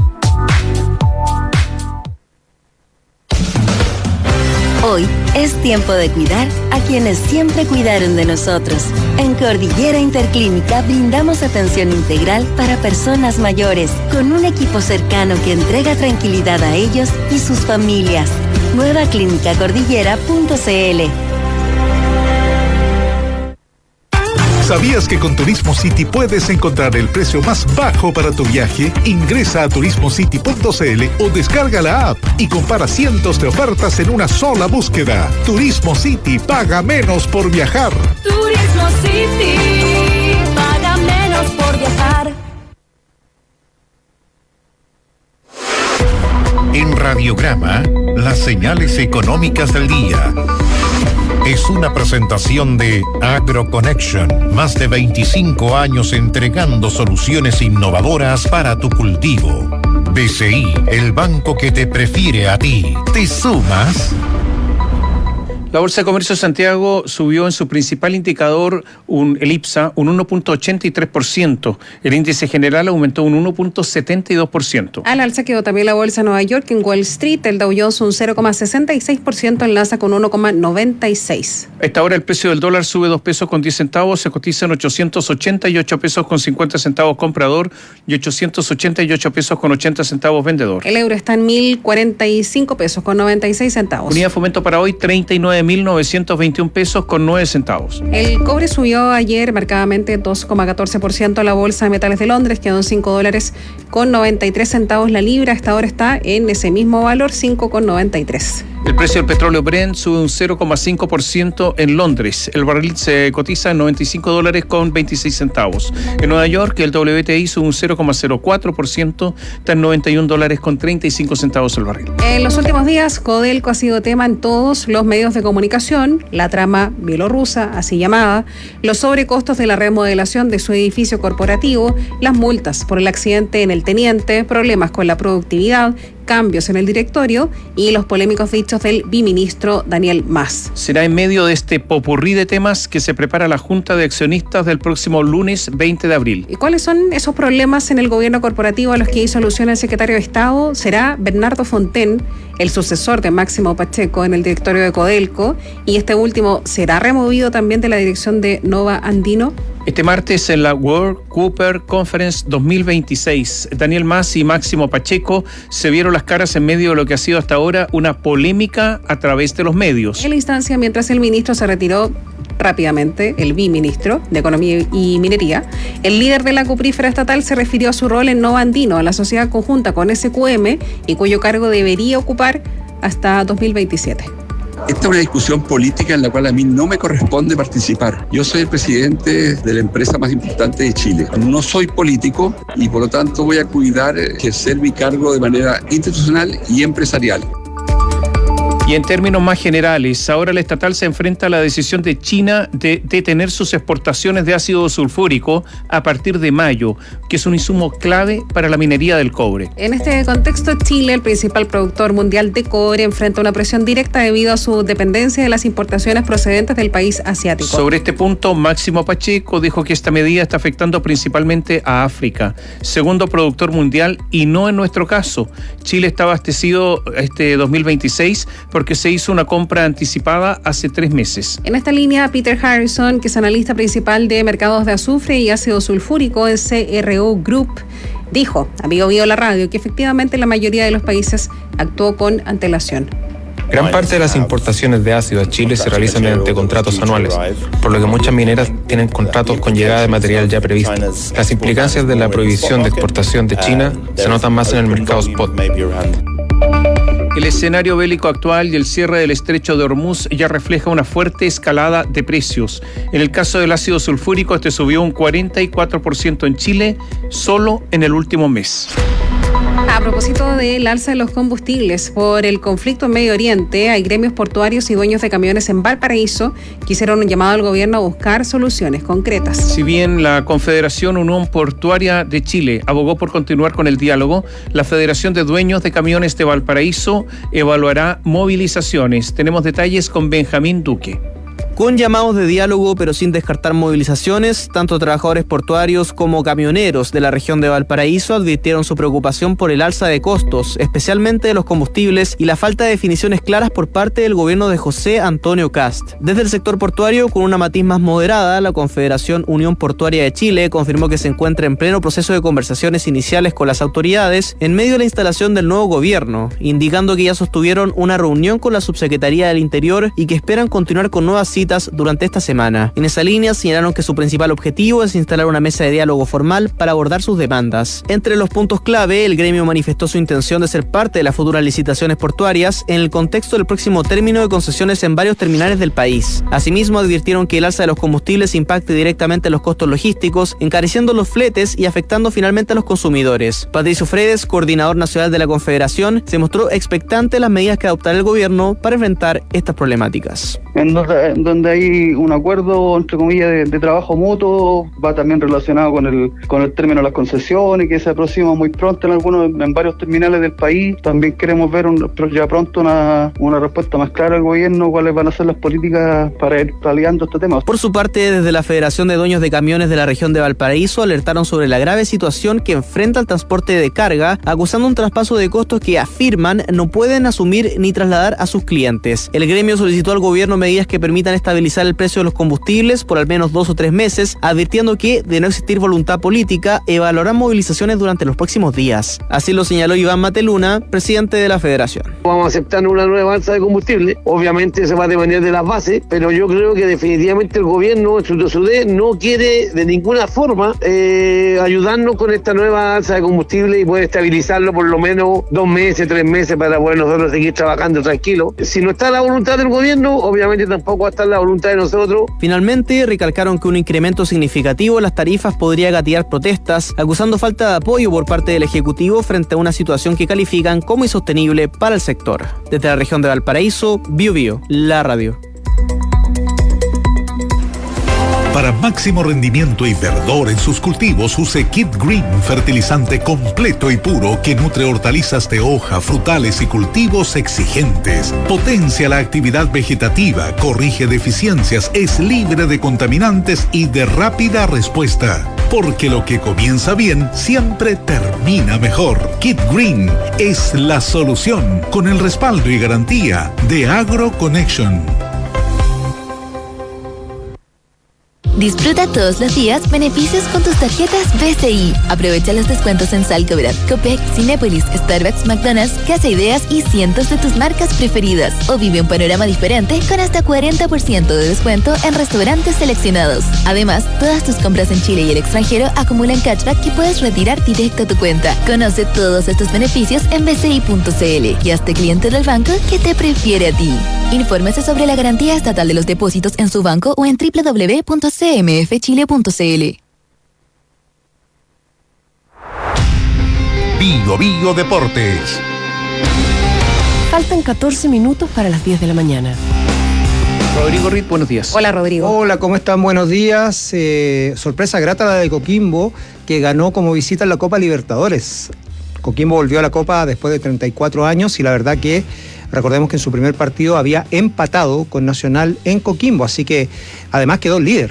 Hoy es tiempo de cuidar a quienes siempre cuidaron de nosotros. En Cordillera Interclínica brindamos atención integral para personas mayores, con un equipo cercano que entrega tranquilidad a ellos y sus familias. Nueva Clínica Cordillera.cl. ¿Sabías que con Turismo City puedes encontrar el precio más bajo para tu viaje? Ingresa a turismocity.cl o descarga la app y compara cientos de ofertas en una sola búsqueda. Turismo City, paga menos por viajar. Turismo City, paga menos por viajar. Radiograma, las señales económicas del día. Es una presentación de AgroConnection, más de 25 años entregando soluciones innovadoras para tu cultivo. BCI, el banco que te prefiere a ti. ¿Te sumas? La Bolsa de Comercio de Santiago subió en su principal indicador, el IPSA, un 1.83%. El índice general aumentó un 1.72%. Al alza quedó también la Bolsa de Nueva York. En Wall Street, el Dow Jones un 0,66%, enlaza con 1,96. A esta hora el precio del dólar sube 2 pesos con 10 centavos, se cotiza en 888 pesos con 50 centavos comprador y 888 pesos con 80 centavos vendedor. El euro está en 1.045 pesos con 96 centavos. Unidad de fomento para hoy, 39.921 pesos con 9 centavos. El cobre subió ayer marcadamente 2,14%. La Bolsa de Metales de Londres quedó en $5 con 93 centavos la libra. Hasta ahora está en ese mismo valor, 5,93. El precio del petróleo Brent sube un 0,5% en Londres. El barril se cotiza en $95 con 26 centavos. En Nueva York, el WTI sube un 0,04%, está en $91 con 35 centavos el barril. En los últimos días, Codelco ha sido tema en todos los medios de comunicación. La trama bielorrusa, así llamada, los sobrecostos de la remodelación de su edificio corporativo, las multas por el accidente en el Teniente, problemas con la productividad, cambios en el directorio y los polémicos dichos del biministro Daniel Mas. Será en medio de este popurrí de temas que se prepara la Junta de Accionistas del próximo lunes 20 de abril. ¿Y cuáles son esos problemas en el gobierno corporativo a los que hizo alusión el secretario de Estado? Será Bernardo Fonten, el sucesor de Máximo Pacheco en el directorio de Codelco, y este último será removido también de la dirección de Nova Andino. Este martes en la World Cooper Conference 2026, Daniel Mas y Máximo Pacheco se vieron las caras en medio de lo que ha sido hasta ahora una polémica a través de los medios. En la instancia, mientras el ministro se retiró rápidamente, el biministro de Economía y Minería, el líder de la cuprífera estatal se refirió a su rol en Nova Andino, a la sociedad conjunta con SQM, y cuyo cargo debería ocupar hasta 2027. Esta es una discusión política en la cual a mí no me corresponde participar. Yo soy el presidente de la empresa más importante de Chile. No soy político y por lo tanto voy a cuidar ejercer mi cargo de manera institucional y empresarial. Y en términos más generales, ahora la estatal se enfrenta a la decisión de China de detener sus exportaciones de ácido sulfúrico a partir de mayo, que es un insumo clave para la minería del cobre. En este contexto, Chile, el principal productor mundial de cobre, enfrenta una presión directa debido a su dependencia de las importaciones procedentes del país asiático. Sobre este punto, Máximo Pacheco dijo que esta medida está afectando principalmente a África, segundo productor mundial, y no en nuestro caso. Chile está abastecido este 2026 porque se hizo una compra anticipada hace 3 meses. En esta línea, Peter Harrison, que es analista principal de mercados de azufre y ácido sulfúrico en CRO Group, dijo a Vigo Vigo la radio que efectivamente la mayoría de los países actuó con antelación. Gran parte de las importaciones de ácido a Chile se realizan mediante contratos anuales, por lo que muchas mineras tienen contratos con llegada de material ya previsto. Las implicancias de la prohibición de exportación de China se notan más en el mercado spot. El escenario bélico actual y el cierre del estrecho de Hormuz ya refleja una fuerte escalada de precios. En el caso del ácido sulfúrico, este subió un 44% en Chile solo en el último mes. A propósito del alza de los combustibles por el conflicto en Medio Oriente, hay gremios portuarios y dueños de camiones en Valparaíso que hicieron un llamado al gobierno a buscar soluciones concretas. Si bien la Confederación Unión Portuaria de Chile abogó por continuar con el diálogo, la Federación de Dueños de Camiones de Valparaíso evaluará movilizaciones. Tenemos detalles con Benjamín Duque. Con llamados de diálogo, pero sin descartar movilizaciones, tanto trabajadores portuarios como camioneros de la región de Valparaíso advirtieron su preocupación por el alza de costos, especialmente de los combustibles, y la falta de definiciones claras por parte del gobierno de José Antonio Kast. Desde el sector portuario, con una matiz más moderada, la Confederación Unión Portuaria de Chile confirmó que se encuentra en pleno proceso de conversaciones iniciales con las autoridades en medio de la instalación del nuevo gobierno, indicando que ya sostuvieron una reunión con la Subsecretaría del Interior y que esperan continuar con nuevas citas inscritas durante esta semana. En esa línea señalaron que su principal objetivo es instalar una mesa de diálogo formal para abordar sus demandas. Entre los puntos clave, el gremio manifestó su intención de ser parte de las futuras licitaciones portuarias en el contexto del próximo término de concesiones en varios terminales del país. Asimismo, advirtieron que el alza de los combustibles impacte directamente en los costos logísticos, encareciendo los fletes y afectando finalmente a los consumidores. Patricio Fredes, coordinador nacional de la Confederación, se mostró expectante a las medidas que adoptará el gobierno para enfrentar estas problemáticas. En donde hay un acuerdo, entre comillas, de trabajo mutuo, va también relacionado con el término de las concesiones, que se aproxima muy pronto en varios terminales del país. También queremos ver ya pronto una respuesta más clara del gobierno, cuáles van a ser las políticas para ir paliando este tema. Por su parte, desde la Federación de Dueños de Camiones de la región de Valparaíso alertaron sobre la grave situación que enfrenta el transporte de carga, acusando un traspaso de costos que afirman no pueden asumir ni trasladar a sus clientes. El gremio solicitó al gobierno medidas que permitan estabilizar el precio de los combustibles por al menos 2 o 3 meses, advirtiendo que, de no existir voluntad política, evaluarán movilizaciones durante los próximos días. Así lo señaló Iván Mateluna, presidente de la Federación. Vamos a aceptar una nueva alza de combustible. Obviamente se va a depender de las bases, pero yo creo que definitivamente el gobierno, SUD, no quiere de ninguna forma ayudarnos con esta nueva alza de combustible y poder estabilizarlo por lo menos 2 meses, 3 meses para poder nosotros seguir trabajando tranquilos. Si no está la voluntad del gobierno, obviamente tampoco va a estar la voluntad de nosotros. Finalmente, recalcaron que un incremento significativo en las tarifas podría gatillar protestas, acusando falta de apoyo por parte del Ejecutivo frente a una situación que califican como insostenible para el sector. Desde la región de Valparaíso, Bio, la radio. Para máximo rendimiento y verdor en sus cultivos, use Kit Green, fertilizante completo y puro que nutre hortalizas de hoja, frutales y cultivos exigentes. Potencia la actividad vegetativa, corrige deficiencias, es libre de contaminantes y de rápida respuesta. Porque lo que comienza bien siempre termina mejor. Kit Green es la solución, con el respaldo y garantía de AgroConnection. Disfruta todos los días beneficios con tus tarjetas BCI. Aprovecha los descuentos en Salcobrat, Copec, Cinépolis, Starbucks, McDonald's, Casa Ideas y cientos de tus marcas preferidas. O vive un panorama diferente con hasta 40% de descuento en restaurantes seleccionados. Además, todas tus compras en Chile y el extranjero acumulan cashback que puedes retirar directo a tu cuenta. Conoce todos estos beneficios en bci.cl y hazte cliente del banco que te prefiere a ti. Infórmese sobre la garantía estatal de los depósitos en su banco o en www.cmfchile.cl. Bio Deportes. Faltan 14 minutos para las 10 de la mañana. Rodrigo Ritt, buenos días. Hola, Rodrigo. Hola, ¿cómo están? Buenos días. Sorpresa grata la de Coquimbo, que ganó como visita en la Copa Libertadores. Coquimbo volvió a la Copa después de 34 años y la verdad que recordemos que en su primer partido había empatado con Nacional en Coquimbo, así que además quedó líder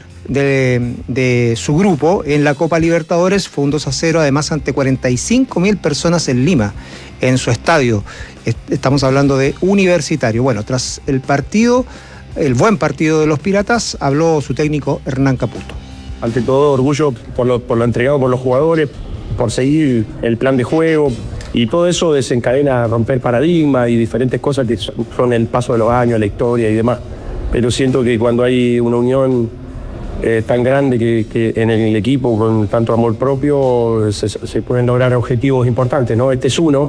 de su grupo en la Copa Libertadores. Fue un 2-0, además ante 45.000 personas en Lima, en su estadio. Estamos hablando de Universitario. Bueno, tras el partido, el buen partido de los Piratas, habló su técnico Hernán Caputo. Ante todo, orgullo por lo entregado por los jugadores, por seguir el plan de juego. Y todo eso desencadena romper paradigmas y diferentes cosas que son el paso de los años, la historia y demás. Pero siento que cuando hay una unión tan grande que en el equipo, con tanto amor propio, se pueden lograr objetivos importantes, ¿no? Este es uno.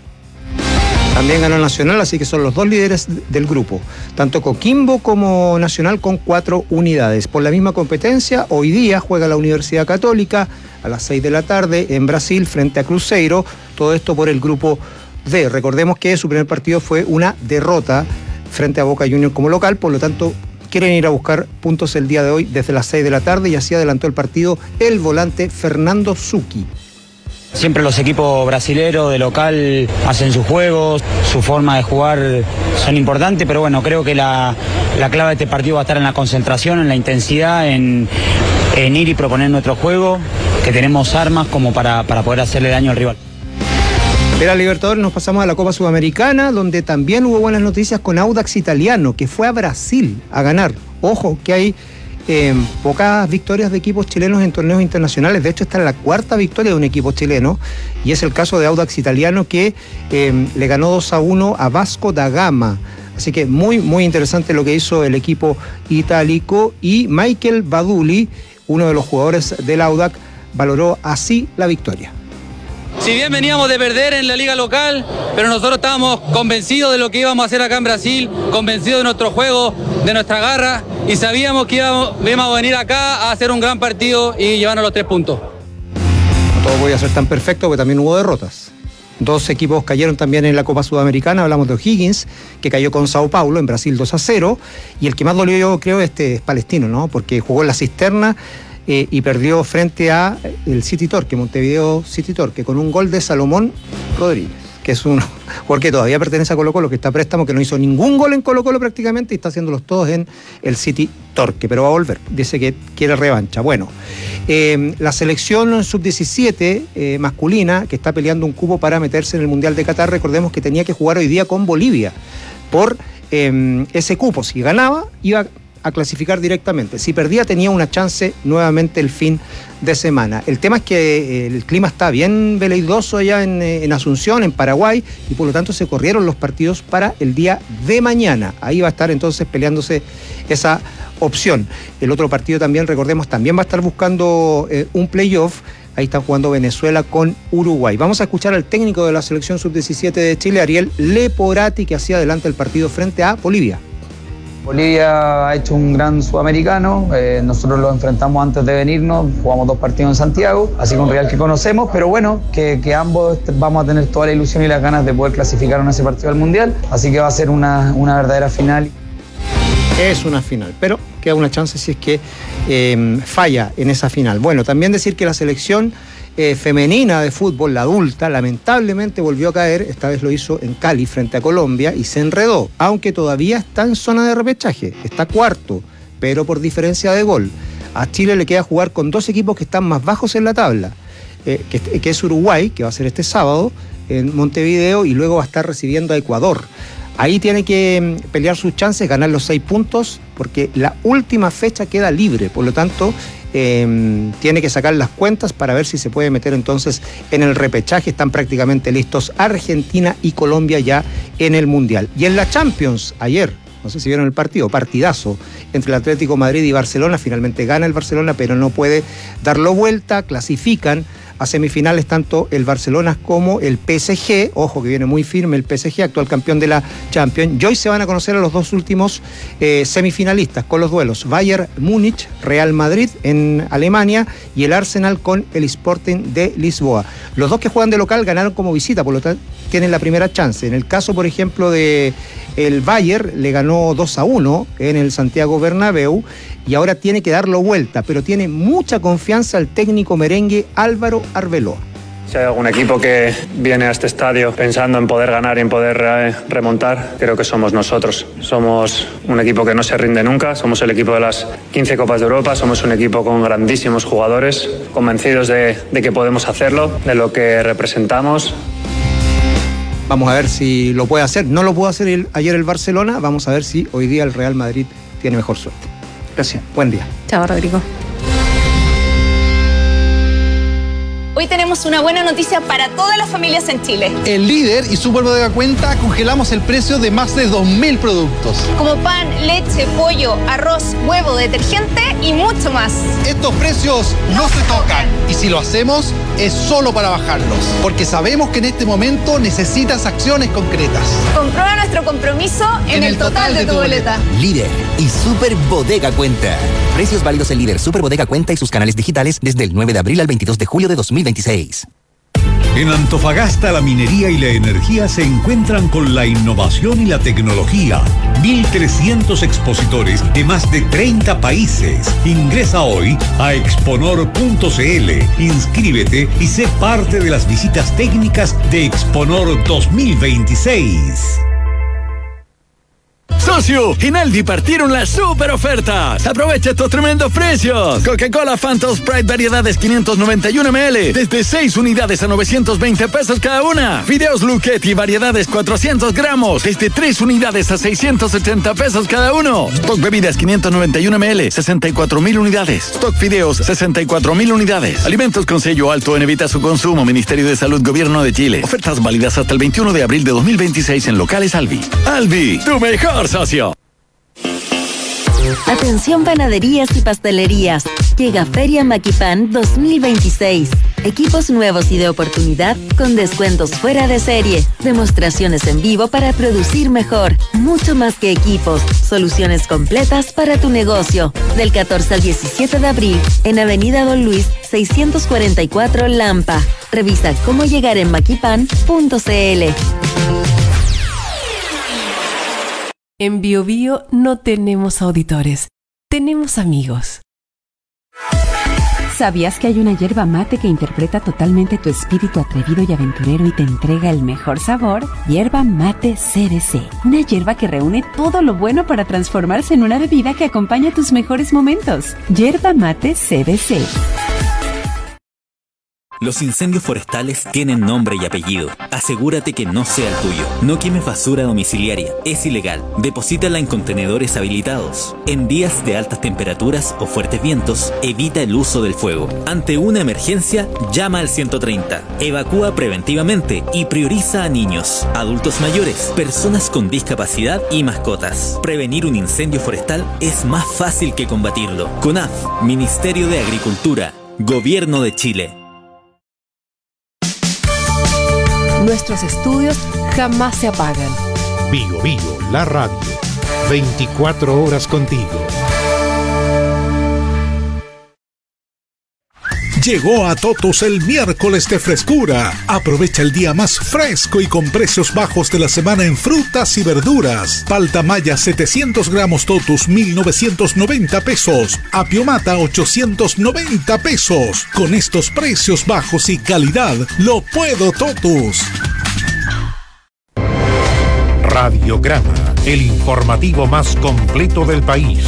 También ganó Nacional, así que son los dos líderes del grupo. Tanto Coquimbo como Nacional con 4 unidades. Por la misma competencia, hoy día juega la Universidad Católica a las 6 de la tarde en Brasil frente a Cruzeiro. Todo esto por el grupo D. Recordemos que su primer partido fue una derrota frente a Boca Juniors como local, por lo tanto quieren ir a buscar puntos el día de hoy desde las 6 de la tarde y así adelantó el partido el volante Fernando Zucchi. Siempre los equipos brasileros de local hacen sus juegos, su forma de jugar son importantes, pero bueno, creo que la clave de este partido va a estar en la concentración, en la intensidad, en ir y proponer nuestro juego, que tenemos armas como para poder hacerle daño al rival. De la Libertadores nos pasamos a la Copa Sudamericana, donde también hubo buenas noticias con Audax Italiano, que fue a Brasil a ganar. Ojo, que hay pocas victorias de equipos chilenos en torneos internacionales. De hecho, esta es la 4ª victoria de un equipo chileno, y es el caso de Audax Italiano, que le ganó 2-1 a Vasco da Gama. Así que muy, muy interesante lo que hizo el equipo itálico, y Michael Baduli, uno de los jugadores del Audax, valoró así la victoria. Si bien veníamos de perder en la liga local, pero nosotros estábamos convencidos de lo que íbamos a hacer acá en Brasil, convencidos de nuestro juego, de nuestra garra, y sabíamos que íbamos a venir acá a hacer un gran partido y llevarnos los 3 puntos. No todo podía ser tan perfecto, porque también hubo derrotas. 2 equipos cayeron también en la Copa Sudamericana. Hablamos de O'Higgins, que cayó con Sao Paulo en Brasil 2-0, y el que más dolió, yo creo, es Palestino, ¿no? Porque jugó en la cisterna y perdió frente a el City Torque, Montevideo City Torque, con un gol de Salomón Rodríguez, que es un jugador que todavía pertenece a Colo-Colo, que está a préstamo, que no hizo ningún gol en Colo-Colo prácticamente, y está haciéndolos todos en el City Torque, pero va a volver, dice que quiere revancha. Bueno, la selección sub-17 masculina, que está peleando un cupo para meterse en el Mundial de Qatar, recordemos que tenía que jugar hoy día con Bolivia por ese cupo. Si ganaba, iba a clasificar directamente. Si perdía, tenía una chance nuevamente el fin de semana. El tema es que el clima está bien veleidoso allá en Asunción, en Paraguay, y por lo tanto se corrieron los partidos para el día de mañana. Ahí va a estar entonces peleándose esa opción. El otro partido también, recordemos, también va a estar buscando un playoff. Ahí están jugando Venezuela con Uruguay. Vamos a escuchar al técnico de la selección sub-17 de Chile, Ariel Leporati, que hacía adelante el partido frente a Bolivia. Bolivia ha hecho un gran sudamericano, nosotros lo enfrentamos antes de venirnos, jugamos 2 partidos en Santiago, así con Real que conocemos, pero bueno, que ambos vamos a tener toda la ilusión y las ganas de poder clasificar en ese partido al Mundial, así que va a ser una verdadera final. Es una final, pero queda una chance si es que falla en esa final. Bueno, también decir que la selección femenina de fútbol, la adulta, lamentablemente volvió a caer. Esta vez lo hizo en Cali frente a Colombia y se enredó, aunque todavía está en zona de repechaje, está cuarto, pero por diferencia de gol. A Chile le queda jugar con 2 equipos que están más bajos en la tabla, que es Uruguay, que va a ser este sábado en Montevideo, y luego va a estar recibiendo a Ecuador. Ahí tiene que pelear sus chances, ganar los 6 puntos, porque la última fecha queda libre, por lo tanto tiene que sacar las cuentas para ver si se puede meter entonces en el repechaje. Están prácticamente listos Argentina y Colombia ya en el Mundial. Y en la Champions, ayer, no sé si vieron el partidazo entre el Atlético Madrid y Barcelona. Finalmente gana el Barcelona, pero no puede darlo vuelta. Clasifican a semifinales tanto el Barcelona como el PSG. Ojo que viene muy firme el PSG, actual campeón de la Champions. Y hoy se van a conocer a los 2 últimos semifinalistas con los duelos Bayern Múnich, Real Madrid en Alemania, y el Arsenal con el Sporting de Lisboa. Los 2 que juegan de local ganaron como visita, por lo tanto tienen la primera chance. En el caso, por ejemplo, de el Bayern, le ganó 2-1 en el Santiago Bernabéu y ahora tiene que darlo vuelta, pero tiene mucha confianza el técnico merengue Álvaro Arbeloa. Si hay algún equipo que viene a este estadio pensando en poder ganar y en poder remontar, creo que somos nosotros. Somos un equipo que no se rinde nunca, somos el equipo de las 15 Copas de Europa, somos un equipo con grandísimos jugadores, convencidos de que podemos hacerlo, de lo que representamos. Vamos a ver si lo puede hacer. No lo pudo hacer ayer el Barcelona, vamos a ver si hoy día el Real Madrid tiene mejor suerte. Gracias, buen día. Chao, Rodrigo. Hoy tenemos una buena noticia para todas las familias en Chile. En Líder y Superbodega Cuenta congelamos el precio de más de 2.000 productos. Como pan, leche, pollo, arroz, huevo, detergente y mucho más. Estos precios no se tocan. Y si lo hacemos, es solo para bajarlos. Porque sabemos que en este momento necesitas acciones concretas. Comprueba nuestro compromiso en el total de tu boleta. Líder y Superbodega Cuenta. Precios válidos en Líder, Superbodega Cuenta y sus canales digitales desde el 9 de abril al 22 de julio de 2026. En Antofagasta, la minería y la energía se encuentran con la innovación y la tecnología. 1.300 expositores de más de 30 países. Ingresa hoy a exponor.cl, inscríbete y sé parte de las visitas técnicas de Exponor 2026. Socio, en Aldi partieron las super ofertas. Aprovecha estos tremendos precios. Coca-Cola Fanta Sprite variedades 591 ml desde 6 unidades a 920 pesos cada una. Fideos Lucchetti variedades 400 gramos desde 3 unidades a 680 pesos cada uno. Stock bebidas 591 ml 64.000 unidades. Stock fideos 64.000 unidades. Alimentos con sello alto en evita su consumo. Ministerio de Salud, Gobierno de Chile. Ofertas válidas hasta el 21 de abril de 2026 en locales Albi. Albi, tu mejor socio. Atención panaderías y pastelerías. Llega Feria Maquipan 2026. Equipos nuevos y de oportunidad con descuentos fuera de serie. Demostraciones en vivo para producir mejor. Mucho más que equipos. Soluciones completas para tu negocio. Del 14 al 17 de abril en Avenida Don Luis 644 Lampa. Revisa cómo llegar en maquipan.cl. En Bio Bio no tenemos auditores, tenemos amigos. ¿Sabías que hay una yerba mate que interpreta totalmente tu espíritu atrevido y aventurero y te entrega el mejor sabor? Yerba Mate CBC. Una yerba que reúne todo lo bueno para transformarse en una bebida que acompaña tus mejores momentos. Yerba Mate CBC. Los incendios forestales tienen nombre y apellido. Asegúrate que no sea el tuyo. No quemes basura domiciliaria. Es ilegal. Deposítala en contenedores habilitados. En días de altas temperaturas o fuertes vientos, evita el uso del fuego. Ante una emergencia, llama al 130. Evacúa preventivamente y prioriza a niños, adultos mayores, personas con discapacidad y mascotas. Prevenir un incendio forestal es más fácil que combatirlo. CONAF, Ministerio de Agricultura, Gobierno de Chile. Nuestros estudios jamás se apagan. Bio Bio, la radio. 24 horas contigo. Llegó a Totus el miércoles de frescura. Aprovecha el día más fresco y con precios bajos de la semana en frutas y verduras. Palta maya 700 gramos Totus 1.990 pesos. Apio mata 890 pesos. Con estos precios bajos y calidad, lo puedo Totus. Radiograma, el informativo más completo del país.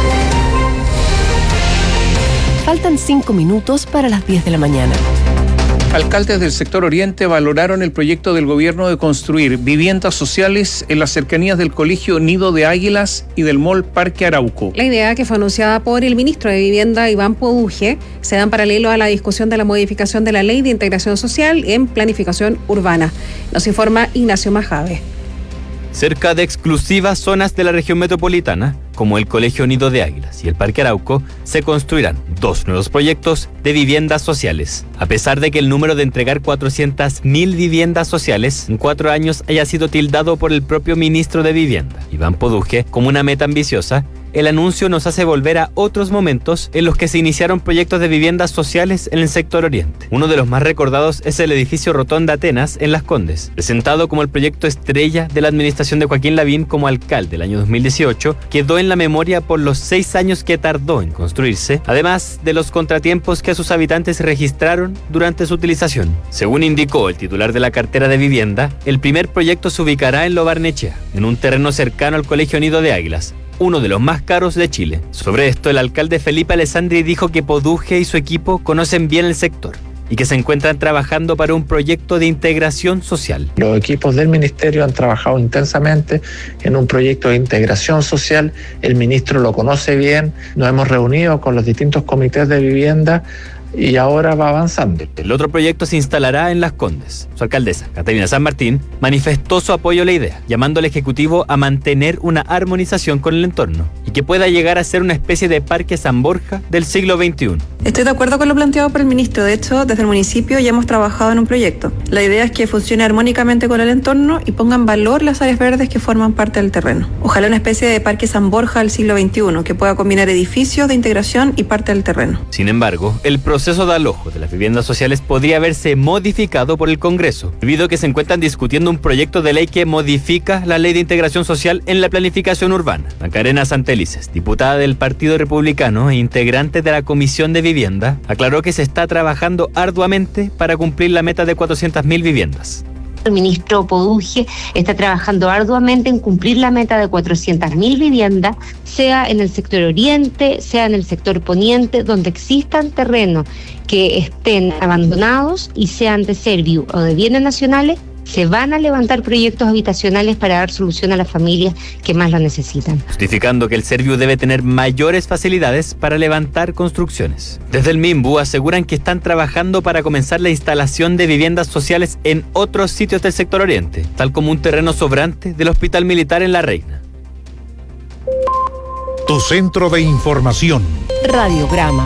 Faltan 5 minutos para las 10 de la mañana. Alcaldes del sector oriente valoraron el proyecto del gobierno de construir viviendas sociales en las cercanías del Colegio Nido de Águilas y del Mall Parque Arauco. La idea, que fue anunciada por el ministro de Vivienda, Iván Poduje, se da en paralelo a la discusión de la modificación de la Ley de Integración Social en Planificación Urbana. Nos informa Ignacio Majave. Cerca de exclusivas zonas de la región metropolitana, como el Colegio Nido de Águilas y el Parque Arauco, se construirán 2 nuevos proyectos de viviendas sociales. A pesar de que el número de entregar 400.000 viviendas sociales en 4 años haya sido tildado por el propio ministro de Vivienda, Iván Poduje, como una meta ambiciosa, el anuncio nos hace volver a otros momentos en los que se iniciaron proyectos de viviendas sociales en el sector oriente. Uno de los más recordados es el edificio Rotonda Atenas en Las Condes, presentado como el proyecto estrella de la administración de Joaquín Lavín como alcalde el año 2018, quedó en la memoria por los 6 años que tardó en construirse, además de los contratiempos que sus habitantes registraron durante su utilización. Según indicó el titular de la cartera de vivienda, el primer proyecto se ubicará en Lo Barnechea, en un terreno cercano al Colegio Nido de Águilas, uno de los más caros de Chile. Sobre esto, el alcalde Felipe Alessandri dijo que Poduje y su equipo conocen bien el sector y que se encuentran trabajando para un proyecto de integración social. Los equipos del ministerio han trabajado intensamente en un proyecto de integración social. El ministro lo conoce bien, nos hemos reunido con los distintos comités de vivienda y ahora va avanzando. El otro proyecto se instalará en Las Condes. Su alcaldesa, Catalina San Martín, manifestó su apoyo a la idea, llamando al Ejecutivo a mantener una armonización con el entorno y que pueda llegar a ser una especie de Parque San Borja del siglo XXI. Estoy de acuerdo con lo planteado por el ministro. De hecho, desde el municipio ya hemos trabajado en un proyecto. La idea es que funcione armónicamente con el entorno y ponga en valor las áreas verdes que forman parte del terreno. Ojalá una especie de Parque San Borja del siglo XXI, que pueda combinar edificios de integración y parte del terreno. Sin embargo, el proceso de alojo de las viviendas sociales podría haberse modificado por el Congreso, debido a que se encuentran discutiendo un proyecto de ley que modifica la Ley de Integración Social en la Planificación Urbana. Macarena Santelices, diputada del Partido Republicano e integrante de la Comisión de Vivienda, aclaró que se está trabajando arduamente para cumplir la meta de 400.000 viviendas. El ministro Poduje está trabajando arduamente en cumplir la meta de 400.000 viviendas, sea en el sector oriente, sea en el sector poniente, donde existan terrenos que estén abandonados y sean de Serviu o de bienes nacionales. Se van a levantar proyectos habitacionales para dar solución a las familias que más lo necesitan. Justificando que el Serviu debe tener mayores facilidades para levantar construcciones. Desde el MIMBU aseguran que están trabajando para comenzar la instalación de viviendas sociales en otros sitios del sector oriente, tal como un terreno sobrante del Hospital Militar en La Reina. Tu centro de información. Radiograma.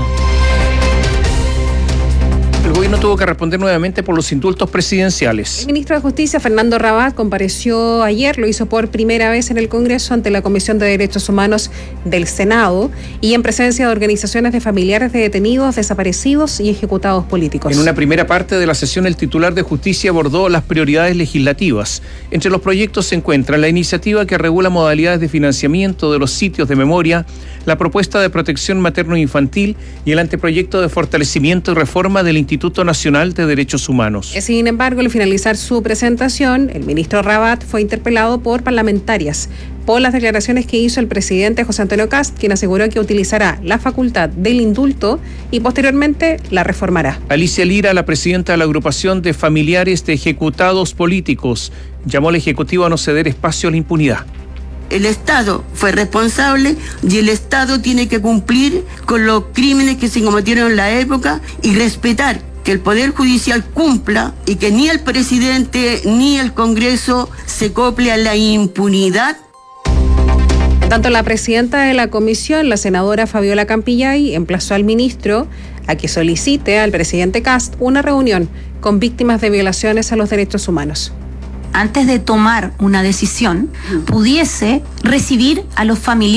El gobierno tuvo que responder nuevamente por los indultos presidenciales. El ministro de Justicia, Fernando Rabat, compareció ayer, lo hizo por primera vez en el Congreso ante la Comisión de Derechos Humanos del Senado y en presencia de organizaciones de familiares de detenidos, desaparecidos y ejecutados políticos. En una primera parte de la sesión, el titular de Justicia abordó las prioridades legislativas. Entre los proyectos se encuentra la iniciativa que regula modalidades de financiamiento de los sitios de memoria, la propuesta de protección materno-infantil y el anteproyecto de fortalecimiento y reforma del Instituto Nacional de Derechos Humanos. Sin embargo, al finalizar su presentación, el ministro Rabat fue interpelado por parlamentarias por las declaraciones que hizo el presidente José Antonio Kast, quien aseguró que utilizará la facultad del indulto y posteriormente la reformará. Alicia Lira, la presidenta de la agrupación de familiares de ejecutados políticos, llamó al Ejecutivo a no ceder espacio a la impunidad. El Estado fue responsable y el Estado tiene que cumplir con los crímenes que se cometieron en la época y respetar que el Poder Judicial cumpla y que ni el presidente ni el Congreso se acople a la impunidad. Tanto la presidenta de la comisión, la senadora Fabiola Campillay, emplazó al ministro a que solicite al presidente Kast una reunión con víctimas de violaciones a los derechos humanos. Antes de tomar una decisión, pudiese recibir a los familiares